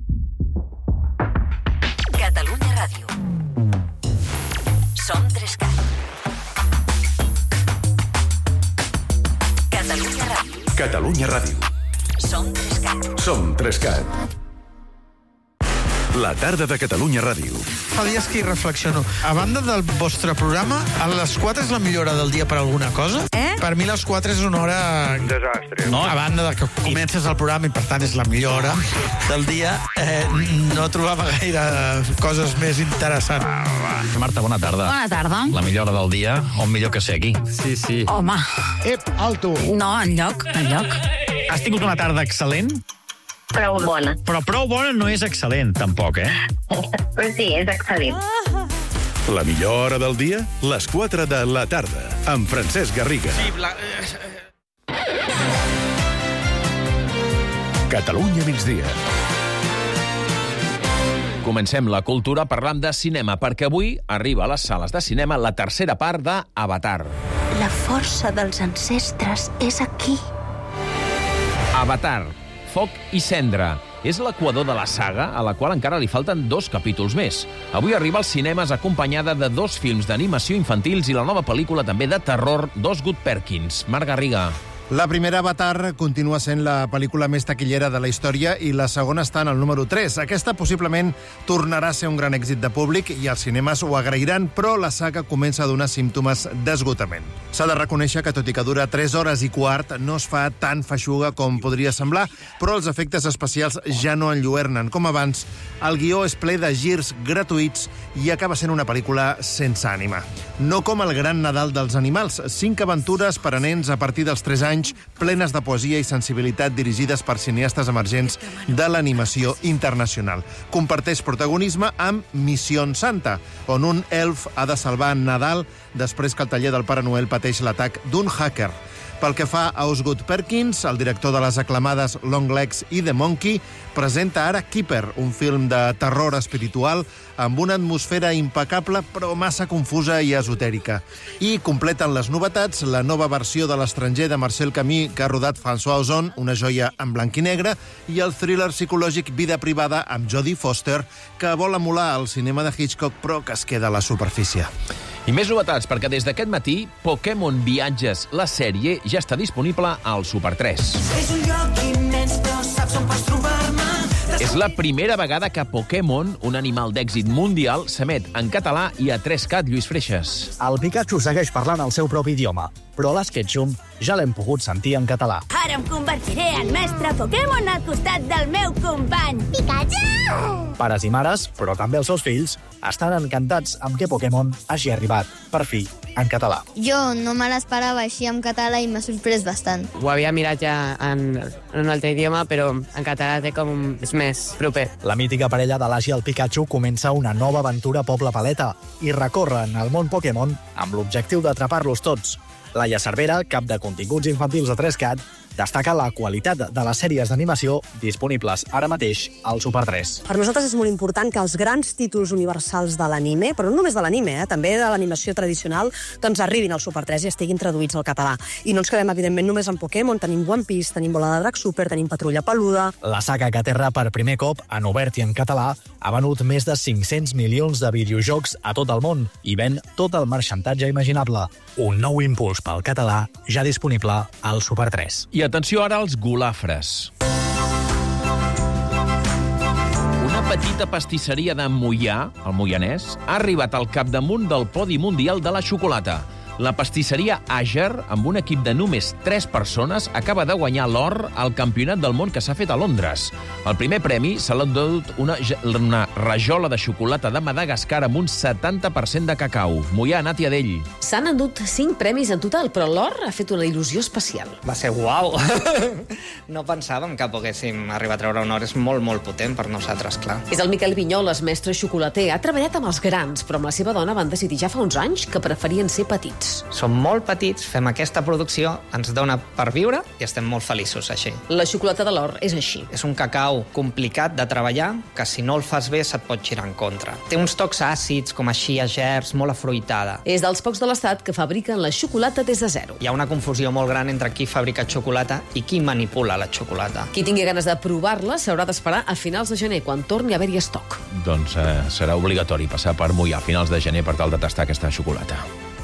Catalunya Ràdio. Som 3cat. Catalunya Ràdio.
Catalunya Ràdio.
Som 3cat.
Som 3cat. La tarda de Catalunya Ràdio.
Fa dies que hi reflexiono. A banda del vostre programa, a les 4 és la millor hora del dia per alguna cosa? Per mi les 4 és una hora...
Un desastre.
No, a banda de que comences el programa i per tant és la millor hora del dia, no trobava gaire coses més interessants.
Marta, bona tarda.
Bona tarda.
La millor hora del dia, on millor que ser aquí. Sí.
Home.
Ep, alto.
No, enlloc.
Has tingut una tarda excel·lent?
Prou bona.
Però prou bona no és excel·lent, tampoc,
Però sí, és excel·lent.
La millor hora del dia? Les 4 de la tarda, amb Francesc Garriga. Catalunya migdia.
Comencem la cultura parlant de cinema, perquè avui arriba a les sales de cinema la tercera part d'Avatar.
La força dels ancestres és aquí.
Avatar, foc i cendra. És l'equador de la saga, a la qual encara li falten 2 capítols més. Avui arriba als cinemes acompanyada de 2 films d'animació infantils i la nova pel·lícula també de terror d'Osgood Perkins. Marc Garriga.
La primera, Avatar, continua sent la pel·lícula més taquillera de la història i la segona està en el número 3. Aquesta possiblement tornarà a ser un gran èxit de públic i els cinemes ho agrairan, però la saga comença a donar símptomes d'esgotament. S'ha de reconèixer que, tot i que dura 3 hores i quart, no es fa tan feixuga com podria semblar, però els efectes especials ja no enlluernen. Com abans, el guió és ple de girs gratuïts i acaba sent una pel·lícula sense ànima. No com el Gran Nadal dels Animals, 5 aventures per a nens a partir dels 3 anys, plenes de poesia i sensibilitat dirigides per cineastes emergents de l'animació internacional. Comparteix protagonisme amb Missió Santa, on un elf ha de salvar Nadal després que el taller del Pare Noel pateix l'atac d'un hacker. Pel que fa a Osgood Perkins, el director de les aclamades Longlegs i The Monkey, presenta ara Keeper, un film de terror espiritual amb una atmosfera impecable però massa confusa i esotèrica. I completen les novetats la nova versió de L'Estranger de Marcel Camus que ha rodat François Ozon, una joia en blanc i negre, i el thriller psicològic Vida privada amb Jodie Foster, que vol emular el cinema de Hitchcock però que es queda a la superfície.
I més novetats, perquè des d'aquest matí Pokémon Viatges, la sèrie, ja està disponible al Super 3.
És un lloc immens, però saps on pots trobar-me.
És la primera vegada que Pokémon, un animal d'èxit mundial, s'emet en català i a 3CAT, Lluís Freixes.
El Pikachu segueix parlant el seu propi idioma, però l'Sketchum ja l'hem pogut sentir en català.
Ara em convertiré en mestre Pokémon al costat del meu company. Pikachu!
Pares i mares, però també els seus fills, estan encantats amb que Pokémon hagi arribat, per fi, en català.
Jo no me l'esperava així en català i m'ha sorprès bastant.
Ho havia mirat ja en un altre idioma, però en català té com és més proper.
La mítica parella de l'Ash i el Pikachu comença una nova aventura a Poble Paleta i recorren el món Pokémon amb l'objectiu d'atrapar-los tots. Laia Cervera, cap de continguts infantils de 3CAT, destaca la qualitat de les sèries d'animació disponibles ara mateix al Super 3.
Per nosaltres és molt important que els grans títols universals de l'anime, però no només de l'anime, també de l'animació tradicional, doncs arribin al Super 3 i estiguin traduïts al català. I no ens quedem, evidentment, només en Pokémon. Tenim One Piece, tenim Bola de Drac Super, tenim Patrulla Peluda.
La saga que aterra per primer cop, en obert i en català, ha venut més de 500 milions de videojocs a tot el món i ven tot el marxantatge imaginable. Un nou impuls pel català ja disponible al Super 3.
I atenció ara als golafres. Una petita pastisseria de Moià, el Moianès, ha arribat al capdamunt del podi mundial de la xocolata. La pastisseria Àger, amb un equip de només 3 persones, acaba de guanyar l'or al Campionat del Món que s'ha fet a Londres. El primer premi se l'ha endut una rajola de xocolata de Madagascar amb un 70% de cacau. Moià, Nàtia Dell.
S'han endut 5 premis en total, però l'or ha fet una il·lusió especial.
Va ser guau! No pensàvem que poguéssim arribar a treure un or. És molt, molt potent per nosaltres, clar.
És el Miquel Vinyoles, mestre xocolater. Ha treballat amb els grans, però amb la seva dona van decidir ja fa uns anys que preferien ser petits.
Som molt petits, fem aquesta producció, ens dona per viure i estem molt feliços així.
La xocolata de l'or és així.
És un cacau complicat de treballar, que si no el fas bé se't pot girar en contra. Té uns tocs àcids, com així, gerds, molt afruitada.
És dels pocs de l'Estat que fabriquen la xocolata des de zero.
Hi ha una confusió molt gran entre qui fabrica xocolata i qui manipula la xocolata.
Qui tingui ganes de provar-la s'haurà d'esperar a finals de gener, quan torni a haver-hi estoc.
Doncs serà obligatori passar per Moià a finals de gener per tal de tastar aquesta xocolata.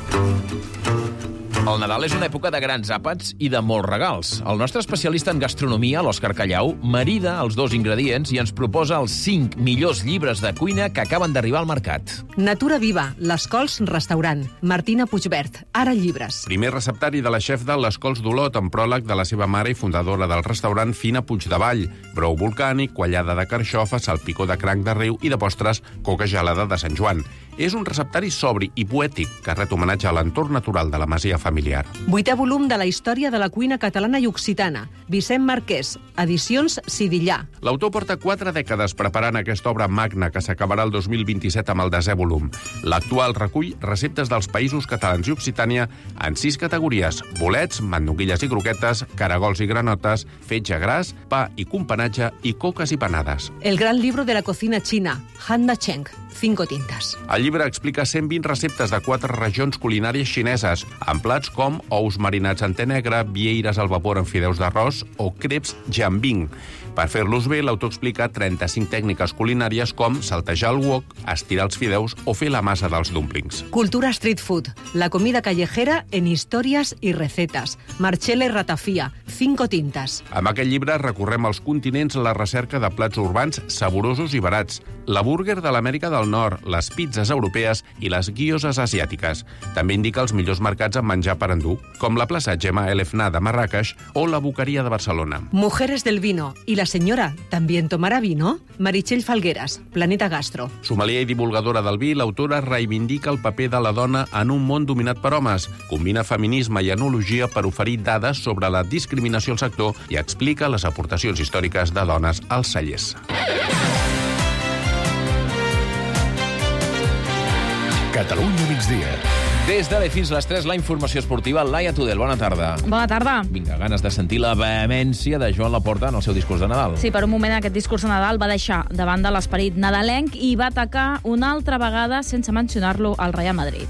El Nadal és una època de grans àpats i de molts regals. El nostre especialista en gastronomia, l'Òscar Callau, marida els 2 ingredients i ens proposa els 5 millors llibres de cuina que acaben d'arribar al mercat.
Natura Viva, Les Cols Restaurant. Martina Puigbert, ara llibres.
Primer receptari de la xef de Les Cols d'Olot, amb pròleg de la seva mare i fundadora del restaurant Fina Puigdevall. Brou volcànic, quallada de carxofa, salpicó de cranc de riu i de postres coca gelada de Sant Joan. És un receptari sobri i poètic que ret homenatge a l'entorn natural de la masia familiar.
8è volum de la història de la cuina catalana i occitana. Vicent Marquès, edicions Sidillà.
L'autor porta 4 dècades preparant aquesta obra magna que s'acabarà el 2027 amb el 10è volum. L'actual recull receptes dels països catalans i Occitània en 6 categories: bolets, mandonguilles i croquetes, caragols i granotes, fetge gras, pa i companatge i coques i panades.
El gran libro de la cocina china, Han Da Cheng, 5 tintes.
El llibre explica 120 receptes de 4 regions culinàries xineses, amb plats com ous marinats en te negre, vieires al vapor en fideus d'arròs o creps jambing. Per fer-los bé, l'autor explica 35 tècniques culinàries com saltejar el wok, estirar els fideus o fer la massa dels dumplings.
Cultura street food, la comida callejera en històries i recetes. Marchela i ratafia, 5 tintes.
Amb aquest llibre recorrem els continents a la recerca de plats urbans saborosos i barats, la búrguer de l'Amèrica del Nord, les pizzas europees i les guioses asiàtiques. També indica els millors mercats en menjar per endur, com la plaça Gemma El Efna de Marràqueix o la Boqueria de Barcelona.
Mujeres del vino i la señora también tomará vino? Meritxell Falgueras, Planeta Gastro.
Sommelier i divulgadora del vi, l'autora reivindica el paper de la dona en un món dominat per homes, combina feminisme i enologia per oferir dades sobre la discriminació al sector i explica les aportacions històriques de dones als cellers.
Catalunya migdia.
Des d'ara fins les 3, la informació esportiva. Laia Tudel, bona tarda.
Bona tarda.
Vinga, ganes de sentir la vehemència de Joan Laporta en el seu discurs de Nadal.
Sí, per un moment aquest discurs de Nadal va deixar de banda l'esperit nadalenc i va atacar una altra vegada, sense mencionar-lo, al Real Madrid.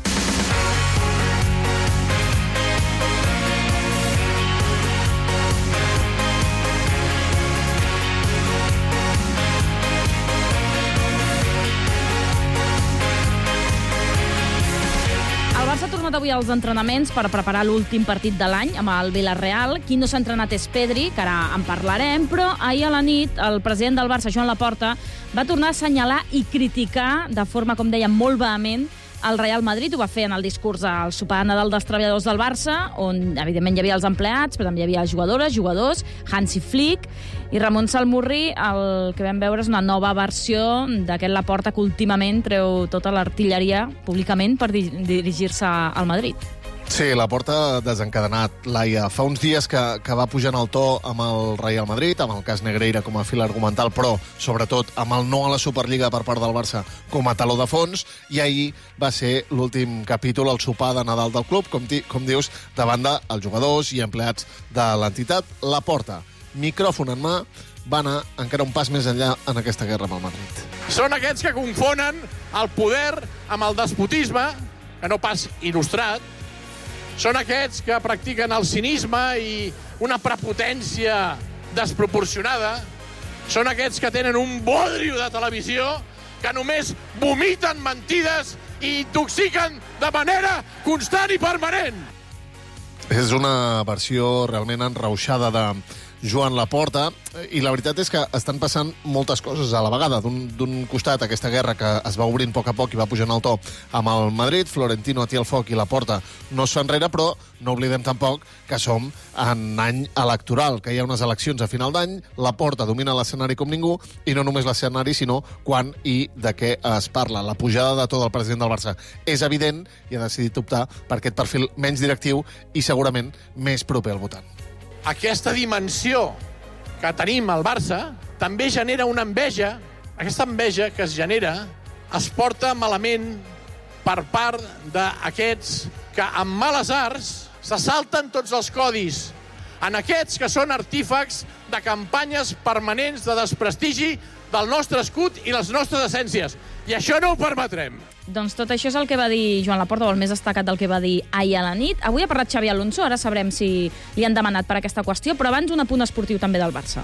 Avui als entrenaments per preparar l'últim partit de l'any amb el Villarreal. Qui no s'ha entrenat és Pedri, que ara en parlarem, però ahir a la nit el president del Barça, Joan Laporta, va tornar a assenyalar i criticar de forma, com deia, molt vehement el Real Madrid. Ho va fer en el discurs al sopar de Nadal dels treballadors del Barça, on evidentment hi havia els empleats, però també hi havia jugadores, jugadors, Hansi Flick i Ramon Salmurri. El que vam veure és una nova versió d'aquest Laporta que últimament treu tota l'artilleria públicament per dirigir-se al Madrid.
Sí, Laporta desencadenat, Laia. Fa uns dies que va pujant el to amb el Real Madrid, amb el cas Negreira com a fil argumental, però sobretot amb el no a la Superliga per part del Barça com a taló de fons, i ahir va ser l'últim capítol, el sopar de Nadal del club, com dius, davant dels jugadors i empleats de l'entitat. Laporta, micròfon en mà, va anar encara un pas més enllà en aquesta guerra amb el Madrid.
Són aquests que confonen el poder amb el despotisme, que no pas il·lustrat. Són aquests que practiquen el cinisme i una prepotència desproporcionada. Són aquests que tenen un bodrio de televisió, que només vomiten mentides i intoxiquen de manera constant i permanent.
És una versió realment enrauxada de Joan Laporta, i la veritat és que estan passant moltes coses a la vegada. D'un costat, aquesta guerra que es va obrint a poc i va pujant el to amb el Madrid, Florentino a el foc i Laporta no es fa enrere, però no oblidem tampoc que som en any electoral, que hi ha unes eleccions a final d'any, Laporta domina l'escenari com ningú, i no només l'escenari, sinó quan i de què es parla. La pujada de tot el president del Barça és evident i ha decidit optar per aquest perfil menys directiu i segurament més proper al votant.
Aquesta dimensió que tenim al Barça també genera una enveja. Aquesta enveja que es genera es porta malament per part d'aquests que amb males arts se salten tots els codis, en aquests que són artífecs de campanyes permanents de desprestigi del nostre escut i les nostres essències. I això no ho permetrem.
Doncs tot això és el que va dir Joan Laporta, o el més destacat del que va dir ahir a la nit. Avui ha parlat Xabi Alonso, ara sabrem si li han demanat per aquesta qüestió, però abans un apunt esportiu també del Barça.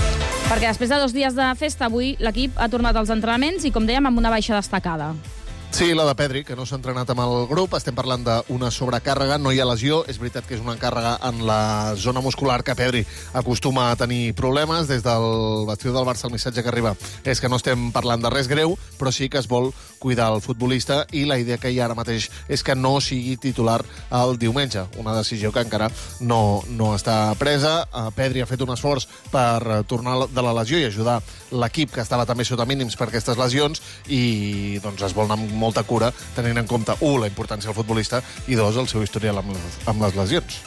Perquè després de 2 dies de festa, avui l'equip ha tornat als entrenaments i, com dèiem, amb una baixa destacada.
Sí, la de Pedri, que no s'ha entrenat amb el grup. Estem parlant d'una sobrecàrrega, no hi ha lesió. És veritat que és una càrrega en la zona muscular que Pedri acostuma a tenir problemes. Des del vestidor del Barça el missatge que arriba és que no estem parlant de res greu, però sí que es vol cuidar el futbolista i la idea que hi ha ara mateix és que no sigui titular el diumenge. Una decisió que encara no està presa. Pedri ha fet un esforç per tornar de la lesió i ajudar l'equip que estava també sota mínims per aquestes lesions i doncs es vol anar amb molta cura tenint en compte, la importància del futbolista i dos, el seu historial amb les lesions.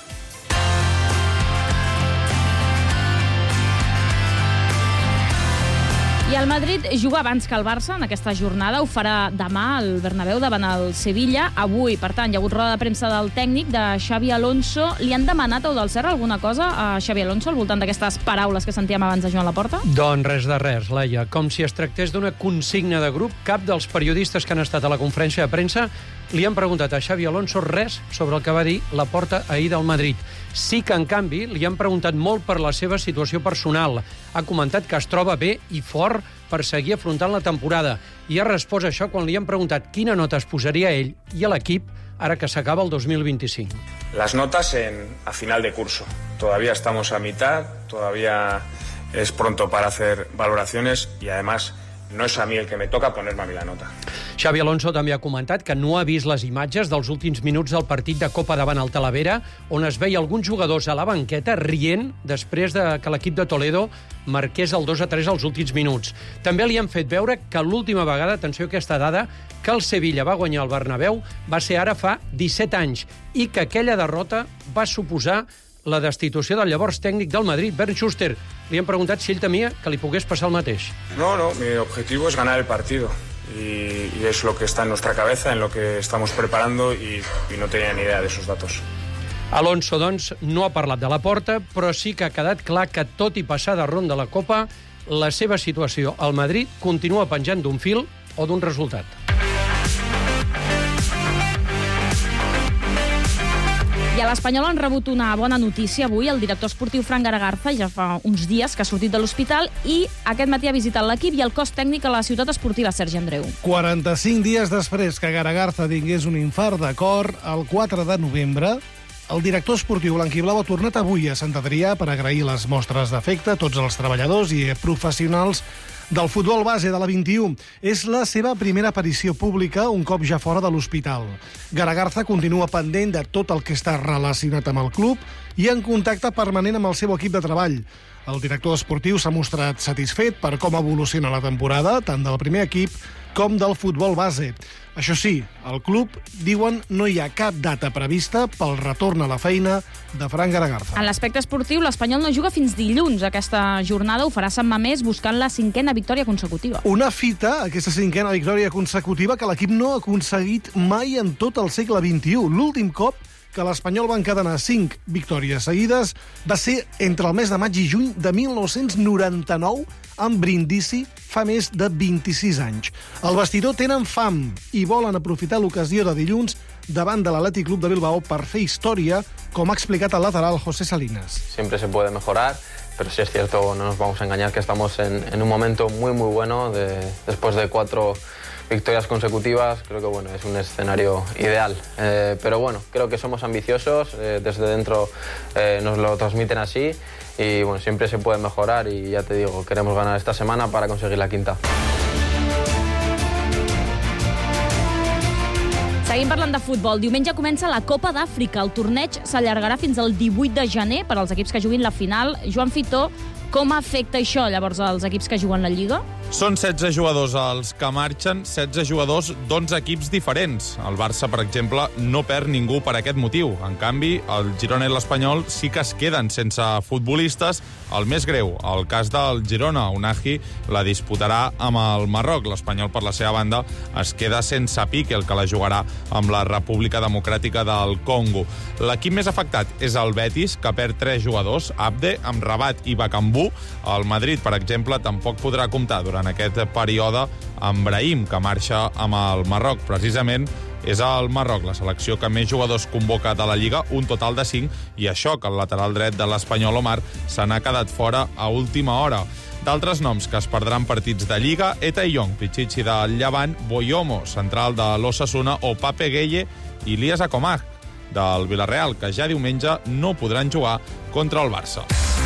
I el Madrid juga abans que el Barça en aquesta jornada. Ho farà demà al Bernabéu davant el Sevilla. Avui, per tant, hi ha hagut roda de premsa del tècnic de Xavi Alonso. Li han demanat a Eudel Serra alguna cosa a Xavi Alonso al voltant d'aquestes paraules que sentíem abans de Joan Laporta?
Doncs res de res, Laia. Com si es tractés d'una consigna de grup, cap dels periodistes que han estat a la conferència de premsa li han preguntat a Xavi Alonso res sobre el que va dir Laporta ahir del Madrid. Sí que, en canvi, li han preguntat molt per la seva situació personal. Ha comentat que es troba bé i fort per seguir afrontant la temporada. I ha respost això quan li han preguntat quina nota es posaria ell i a l'equip ara que s'acaba el 2025.
Las notas a final de curso. Todavía estamos a mitad, todavía es pronto para hacer valoraciones y además no es a mí el que me toca ponerme a mí la nota.
Xavi Alonso també ha comentat que no ha vist les imatges dels últims minuts del partit de Copa davant el Talavera, on es veia alguns jugadors a la banqueta rient després de que l'equip de Toledo marqués el 2-3 als últims minuts. També li han fet veure que l'última vegada, atenció a aquesta dada, que el Sevilla va guanyar el Bernabéu va ser ara fa 17 anys i que aquella derrota va suposar la destitució del llavors tècnic del Madrid, Bernd Schuster. Li han preguntat si ell temia que li pogués passar el mateix.
No, mi objetivo es ganar el partido. Y es lo que está en nuestra cabeza, en lo que estamos preparando y no tenía ni idea de esos datos.
Alonso, doncs, no ha parlat de Laporta, però sí que ha quedat clar que, tot i passar de ronda a la Copa, la seva situació al Madrid continua penjant d'un fil o d'un resultat.
I a l'Espanyol han rebut una bona notícia avui. El director esportiu Fran Garagarza ja fa uns dies que ha sortit de l'hospital i aquest matí ha visitat l'equip i el cos tècnic a la ciutat esportiva Sergi Andreu.
45 dies després que Garagarza tingués un infart de cor, el 4 de novembre, el director esportiu blanquiblau ha tornat avui a Sant Adrià per agrair les mostres d'afecte a tots els treballadors i professionals del futbol base de la 21. És la seva primera aparició pública un cop ja fora de l'hospital. Garagarza continua pendent de tot el que està relacionat amb el club i en contacte permanent amb el seu equip de treball. El director esportiu s'ha mostrat satisfet per com evoluciona la temporada, tant del primer equip com del futbol base. Això sí, al club diuen no hi ha cap data prevista pel retorn a la feina de Fran Garagarza.
En l'aspecte esportiu, l'Espanyol no juga fins dilluns. Aquesta jornada ho farà Sant Mamés buscant la 5a victòria consecutiva.
Una fita, aquesta 5a victòria consecutiva, que l'equip no ha aconseguit mai en tot el segle XXI. L'últim cop que l'Espanyol va encadenar 5 victòries seguides va ser entre el mes de maig i juny de 1999 amb Brindisi fa més de 26 anys. El vestidor tenen fam i volen aprofitar l'ocasió de dilluns davant de l'Atlètic Club de Bilbao per fer història, com ha explicat el lateral José Salinas.
Siempre se puede mejorar, pero sí es cierto, no nos vamos a engañar, que estamos en un momento muy bueno después de 4 victorias consecutivas. Creo que bueno, es un escenario ideal, pero bueno, creo que somos ambiciosos, desde dentro nos lo transmiten así y bueno, siempre se puede mejorar y ya te digo, queremos ganar esta semana para conseguir la 5ª.
Seguim parlant de futbol. Diumenge comença la Copa d'Àfrica. El torneig s'allargarà fins al 18 de gener per als equips que juguin la final. Joan Fitó, com afecta això llavors als equips que juguen la Lliga?
Són 16 jugadors els que marxen, 16 jugadors d'11 equips diferents. El Barça, per exemple, no perd ningú per aquest motiu. En canvi, el Girona i l'Espanyol sí que es queden sense futbolistes. El més greu, el cas del Girona. Unai la disputarà amb el Marroc. L'Espanyol, per la seva banda, es queda sense Piqué, el que la jugarà amb la República Democràtica del Congo. L'equip més afectat és el Betis, que perd 3 jugadors, Abde, Amrabat i Bakambu. El Madrid, per exemple, tampoc podrà comptar durant aquest període amb Brahim, que marxa amb el Marroc. Precisament és el Marroc la selecció que més jugadors convoca de la Lliga, un total de 5, i això que el lateral dret de l'Espanyol, Omar, se n'ha quedat fora a última hora. D'altres noms que es perdran partits de Lliga, Eta Young, Pichichi del Llevant, Boyomo, central de l'Osasuna, o Pape Gueye i Elias Akomach, del Villarreal, que ja diumenge no podran jugar contra el Barça.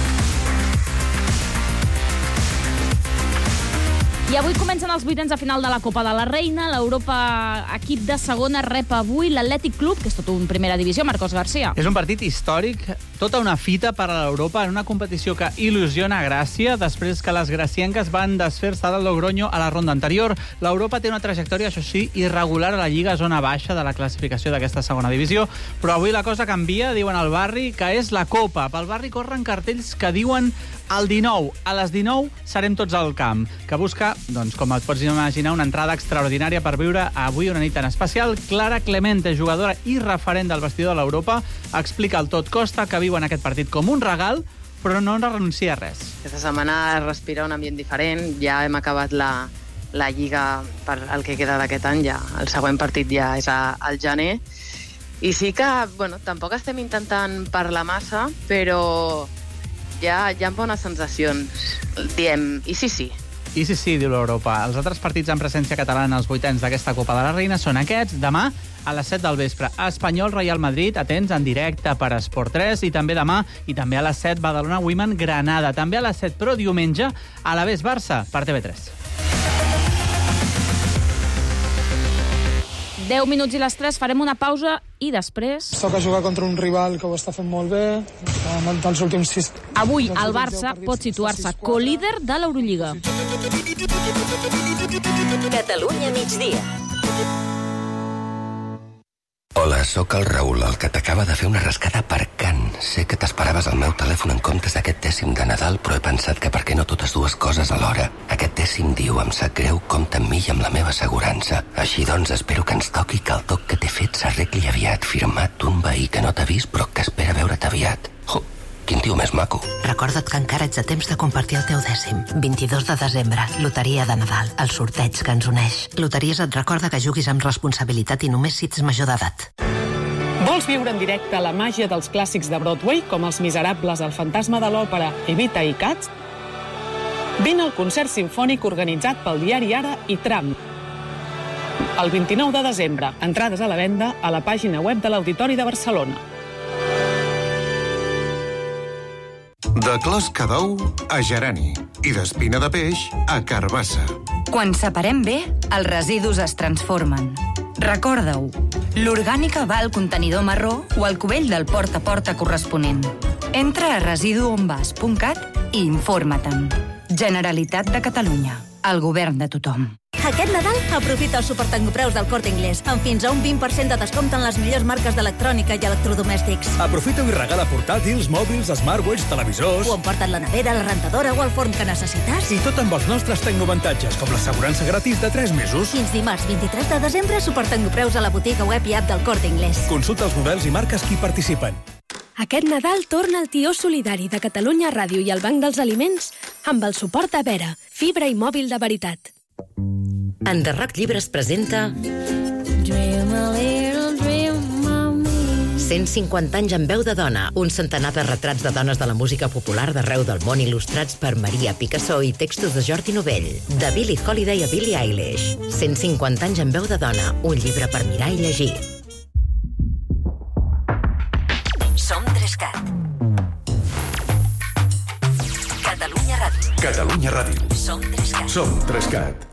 I avui comencen els vuitens de final de la Copa de la Reina. L'Europa equip de segona rep avui l'Atlètic Club, que és tot un primera divisió, Marcos García.
És un partit històric, tota una fita per a l'Europa en una competició que il·lusiona a Gràcia després que les gracienques van desfer-se del Logroño a la ronda anterior. L'Europa té una trajectòria, això sí, irregular a la Lliga zona baixa de la classificació d'aquesta segona divisió, però avui la cosa canvia, diuen al barri, que és la Copa. Pel barri corren cartells que diuen al 19. A les 19 serem tots al camp, que busca, doncs, com et pots imaginar, una entrada extraordinària per viure avui una nit tan especial. Clara Clemente, jugadora i referent del vestidor de l'Europa, explica al Tot Costa que viuen aquest partit com un regal, però no renuncia a res.
Aquesta setmana es respira un ambient diferent. Ja hem acabat la Lliga per el que queda d'aquest any. Ja. El següent partit ja és al gener. I sí que, bueno, tampoc estem intentant parlar massa, però ja hi ha bones sensacions. Diem, i sí.
I sí, diu l'Europa. Els altres partits en presència catalana als vuitens d'aquesta Copa de la Reina són aquests. Demà, a les 7 del vespre, Espanyol Real Madrid, atents en directe per Esport 3, i també demà, i també a les 7, Badalona Women Granada. També a les 7, però diumenge, a la Ves Barça, per TV3.
10 minuts i les 3, farem una pausa i després...
Toca jugar contra un rival que ho està fent molt bé, dels últims 6...
Avui el Barça pot situar-se co-líder de l'Eurolliga.
Catalunya migdia.
Hola, sóc el Raül, el que t'acaba de fer una rascada per Can. Sé que t'esperaves el meu telèfon en comptes d'aquest dècim de Nadal, però he pensat que per què no totes dues coses alhora. Aquest dècim diu, em sap greu, compta amb mi i amb la meva assegurança. Així doncs, espero que ens toqui que el toc que t'he fet s'arregli aviat. Firmat un veí que no t'ha vist, però que espera veure't aviat. Quin tio més maco.
Recorda't que encara ets a temps de compartir el teu dècim. 22 de desembre, loteria de Nadal, el sorteig que ens uneix. Loteries et recorda que juguis amb responsabilitat i només si ets major d'edat.
Vols viure en directe la màgia dels clàssics de Broadway, com Els Miserables, El fantasma de l'òpera, Evita i Cats? Vine al concert simfònic organitzat pel diari Ara i Tram. El 29 de desembre, entrades a la venda a la pàgina web de l'Auditori de Barcelona.
De closca d'ou a gerani i d'espina de peix a carbassa.
Quan separem bé, els residus es transformen. Recorda-ho, l'orgànica va al contenidor marró o al cubell del porta a porta corresponent. Entra a residuonvas.cat i informa-te'n. Generalitat de Catalunya, el govern de tothom.
Aquest Nadal aprofita els supertangopreus del Corte Inglés, amb fins a un 20% de descompte en les millors marques d'electrònica i electrodomèstics.
Aprofita-ho i regala portàtils, mòbils, smartwatches, televisors...
O emporta't la nevera, la rentadora o el forn que necessites.
I tot amb els nostres tecnoavantatges, com l'assegurança gratis de 3 mesos.
Fins dimarts 23 de desembre, supertangopreus a la botiga web i app del Corte Inglés.
Consulta els models i marques que hi participen.
Aquest Nadal torna el Tió Solidari de Catalunya Ràdio i el Banc dels Aliments amb el suport de Vera, fibra i mòbil de veritat.
Enderroc Llibres presenta 150 anys en veu de dona, un centenar de retrats de dones de la música popular d'arreu del món il·lustrats per Maria Picasso i textos de Jordi Novell, de Billie Holiday a Billie Eilish. 150 anys en veu de dona, un llibre per mirar i llegir. Som 3CAT. Catalunya Ràdio.
Catalunya Ràdio.
Som 3CAT.
Som 3CAT.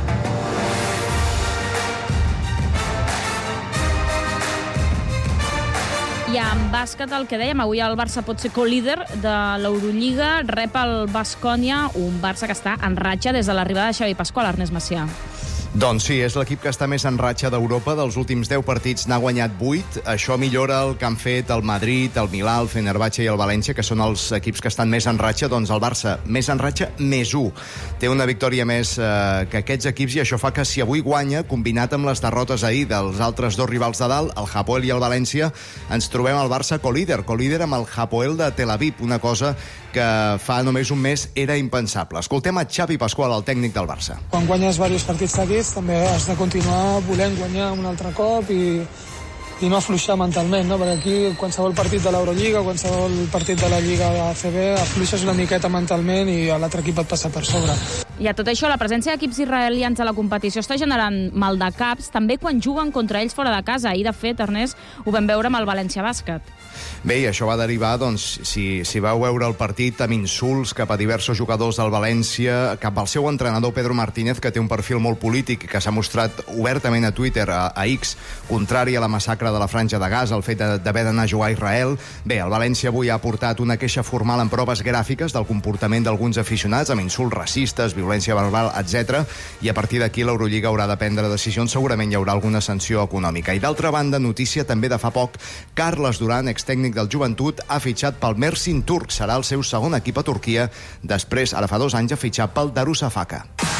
I en bàsquet, el que dèiem, avui el Barça pot ser co-líder de l'Eurolliga, rep el Baskonia, un Barça que està en ratxa des de l'arribada de Xavi Pasqual, Ernest Macià.
Doncs sí, és l'equip que està més en ratxa d'Europa. Dels últims 10 partits n'ha guanyat 8. Això millora el que han fet el Madrid, el Milà, el Fenerbahçe i el València, que són els equips que estan més en ratxa. Doncs el Barça, més en ratxa, més 1. Té una victòria més que aquests equips, i això fa que si avui guanya, combinat amb les derrotes ahir dels altres dos rivals de dalt, el Hapoel i el València, ens trobem el Barça co-líder amb el Hapoel de Tel Aviv, una cosa que fa només un mes era impensable. Escoltem a Xavi Pasqual, el tècnic del Barça.
Quan guanyes diversos partits seguits també has de continuar volent guanyar un altre cop i no afluixar mentalment, no? Perquè aquí qualsevol partit de l'Eurolliga, qualsevol partit de la Lliga ACB, afluixes una miqueta mentalment i l'altre equip et passa per sobre.
I a tot això, la presència d'equips israelians a la competició està generant mal de caps, també quan juguen contra ells fora de casa. I, de fet, Ernest, ho vam veure amb el València Bàsquet.
Bé, i això va derivar, doncs, si vau veure el partit amb insults cap a diversos jugadors del València, cap al seu entrenador Pedro Martínez, que té un perfil molt polític i que s'ha mostrat obertament a Twitter, a X, contrari a la massacre de la Franja de Gaza, el fet d'haver d'anar a jugar a Israel. Bé, el València avui ha aportat una queixa formal en proves gràfiques del comportament d'alguns aficionats, amb insults racistes, violència verbal, etc. I a partir d'aquí l'Eurolliga haurà de prendre decisions, segurament hi haurà alguna sanció econòmica. I d'altra banda, notícia també de fa poc, Carles Duran, extècnic del Joventut, ha fitxat pel Mersin turc. Serà el seu segon equip a Turquia. Després, ara fa 2 anys, ha fitxat pel Darüşşafaka.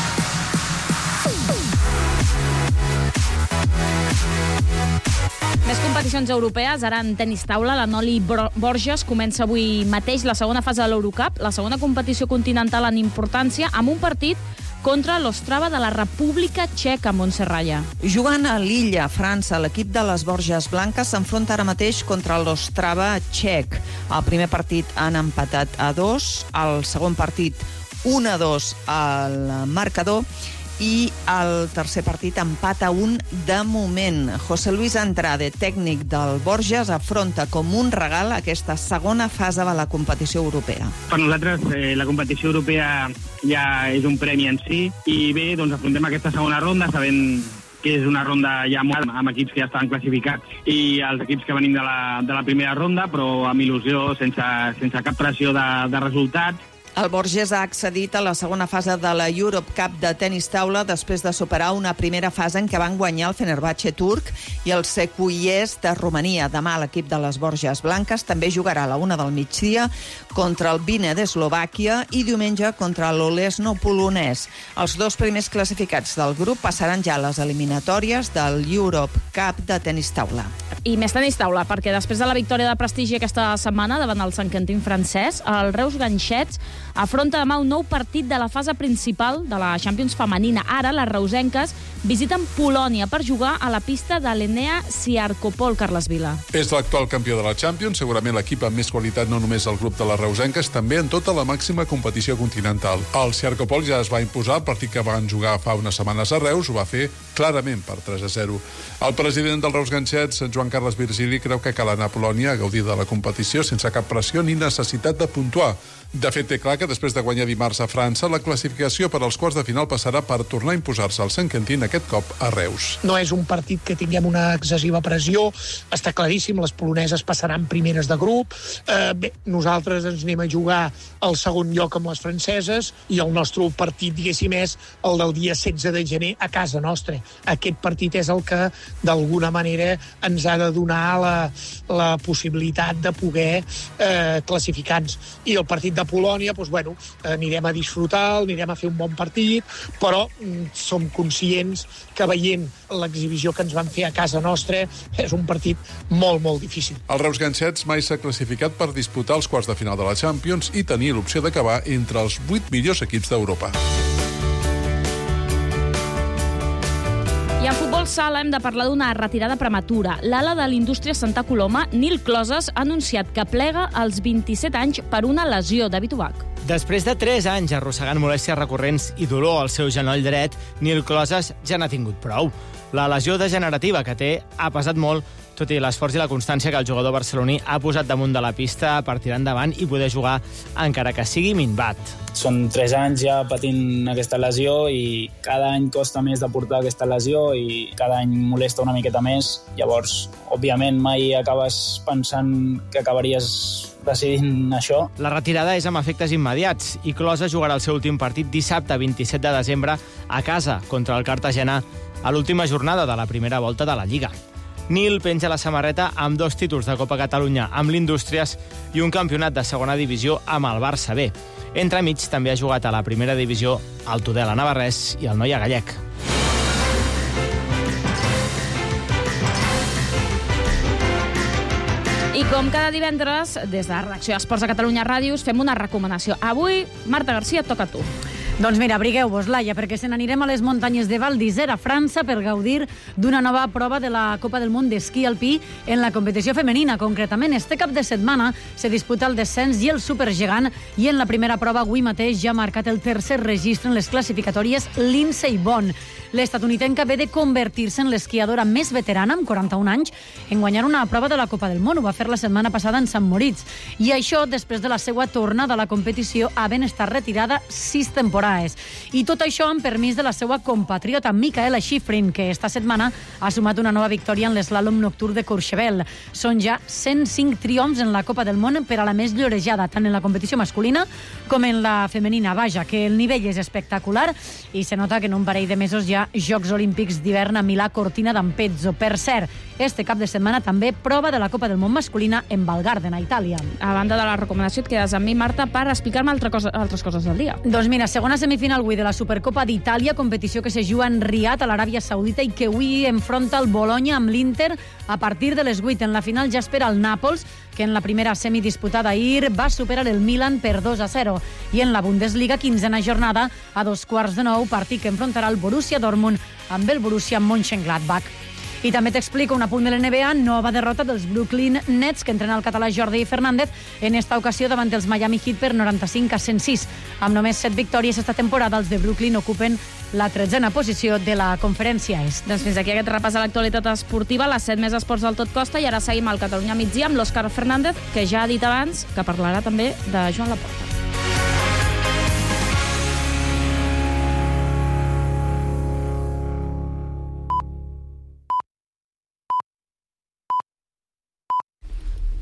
Més competicions europees, ara en tenis taula. La Noli Borges comença avui mateix la segona fase de l'Eurocup, la segona competició continental en importància, amb un partit contra l'Ostrava de la República Txeca, Montse Raya.
Jugant a Lilla, França, l'equip de les Borges Blanques s'enfronta ara mateix contra l'Ostrava txec. El primer partit han empatat a 2, el segon partit 1-2 al marcador i el tercer partit empat a 1 de moment. José Luis Andrade, tècnic del Borges, afronta com un regal aquesta segona fase de la competició europea.
Per nosaltres la competició europea ja és un premi en si i bé, doncs afrontem aquesta segona ronda sabent que és una ronda ja amb equips que ja estaven classificats i els equips que venim de la primera ronda, però amb il·lusió, sense cap pressió de resultats.
El Borges ha accedit a la segona fase de la Europe Cup de tenis taula després de superar una primera fase en què van guanyar el Fenerbahçe turc i el Secuies de Romania. Demà l'equip de les Borges Blanques també jugarà a la 1 del migdia contra el Vine d'Eslovàquia i diumenge contra l'Olesno polonès. Els 2 primers classificats del grup passaran ja a les eliminatòries del Europe Cup de tenis taula.
I més tenis taula, perquè després de la victòria de prestigi aquesta setmana davant el Sant Quentin francès, el Reus Ganxets afronta demà un nou partit de la fase principal de la Champions femenina. Ara, les reusenques visiten Polònia per jugar a la pista de l'Enea Siarkopol, Carles Vila.
És l'actual campió de la Champions, segurament l'equip amb més qualitat no només al grup de les reusenques, també en tota la màxima competició continental. El Siarkopol ja es va imposar, el partit que van jugar fa unes setmanes a Reus, ho va fer clarament per 3-0. El president del Reus Ganxets, Joan Carles Virgili, creu que cal anar a Polònia a gaudir de la competició sense cap pressió ni necessitat de puntuar. De fet, té clar que després de guanyar dimarts a França, la classificació per als quarts de final passarà per tornar a imposar-se al Sant Quentin, aquest cop a Reus.
No és un partit que tinguem una excessiva pressió, està claríssim, les poloneses passaran primeres de grup, bé, nosaltres ens anem a jugar al segon lloc amb les franceses i el nostre partit, diguéssim, és el del dia 16 de gener a casa nostra. Aquest partit és el que, d'alguna manera, ens ha de donar la possibilitat de poder classificar-nos. I el partit de Polònia, doncs, bueno, anirem a disfrutar, anirem a fer un bon partit, però som conscients que veient l'exhibició que ens van fer a casa nostra és un partit molt, molt difícil.
El Reus Ganxets mai s'ha classificat per disputar els quarts de final de la Champions i tenir l'opció d'acabar entre els 8 millors equips d'Europa.
I en futbol sala hem de parlar d'una retirada prematura. L'ala de l'Indústria Santa Coloma, Nil Closes, ha anunciat que plega als 27 anys per una lesió. David Ubach.
Després de 3 anys arrossegant molèsties recurrents i dolor al seu genoll dret, Nil Closes ja n'ha tingut prou. La lesió degenerativa que té ha pesat molt, tot i l'esforç i la constància que el jugador barceloní ha posat damunt de la pista per tirar endavant i poder jugar encara que sigui minvat.
Són 3 anys ja patint aquesta lesió i cada any costa més de portar aquesta lesió i cada any molesta una miqueta més. Llavors, òbviament, mai acabes pensant que acabaries decidint això.
La retirada és amb efectes immediats i Closes jugarà el seu últim partit dissabte 27 de desembre a casa contra el Cartagena a l'última jornada de la primera volta de la Lliga. Nil penja la samarreta amb 2 títols de Copa Catalunya amb l'Indústries i un campionat de segona divisió amb el Barça B. Entremig també ha jugat a la primera divisió el Tudela Navarrès i el Noia Gallec.
I com cada divendres, des de la redacció d'Esports de Catalunya Ràdio, fem una recomanació. Avui, Marta Garcia, toca a tu.
Doncs mira, abrigueu-vos, Laia, perquè se n'anirem a les muntanyes de Val d'Isère, a França, per gaudir d'una nova prova de la Copa del Món d'esquí alpí en la competició femenina. Concretament, este cap de setmana se disputa el descens i el supergegant, i en la primera prova avui mateix ja ha marcat el tercer registre en les classificatòries Lindsey Vonn. L'estatunidenca ve de convertir-se en l'esquiadora més veterana, amb 41 anys, en guanyar una prova de la Copa del Món. Ho va fer la setmana passada en Sant Moritz. I això després de la seva tornada a la competició, havent estat retirada 6 temporades. I tot això amb permís de la seva compatriota Michaela Schifrin, que esta setmana ha sumat una nova victòria en l'eslàlom nocturn de Courchevel. Són ja 105 triomfs en la Copa del Món per a la més llorejada, tant en la competició masculina com en la femenina. Vaja, que el nivell és espectacular i se nota que en un parell de mesos ja Jocs Olímpics d'hivern a Milà Cortina d'Ampezzo. Per cert, este cap de setmana també prova de la Copa del Món masculina en Val Gardena, a Itàlia.
A banda de la recomanació, et quedes amb mi, Marta, per explicar-me altres coses del dia.
Doncs mira, segona semifinal avui de la Supercopa d'Itàlia, competició que se juga en Riad, a l'Aràbia Saudita, i que avui enfronta el Bologna amb l'Inter a partir de les 8. En la final ja espera el Nàpols, que en la primera semi disputada ahir va superar el Milan per 2-0. I en la Bundesliga, 15a jornada, a 8:15, partit que enfrontarà el Borussia Dortmund amb el Borussia Mönchengladbach. I també t'explico un apunt de l'NBA, nova derrota dels Brooklyn Nets, que entrena el català Jordi Fernández, en esta ocasió davant dels Miami Heat per 95-106. Amb només 7 victòries esta temporada, els de Brooklyn ocupen la 13a posició de la conferència est.
Doncs fins aquí aquest repàs a l'actualitat esportiva, les 7 més esports del Tot Costa, i ara seguim al Catalunya Migdia amb l'Òscar Fernández, que ja ha dit abans que parlarà també de Joan Laporta.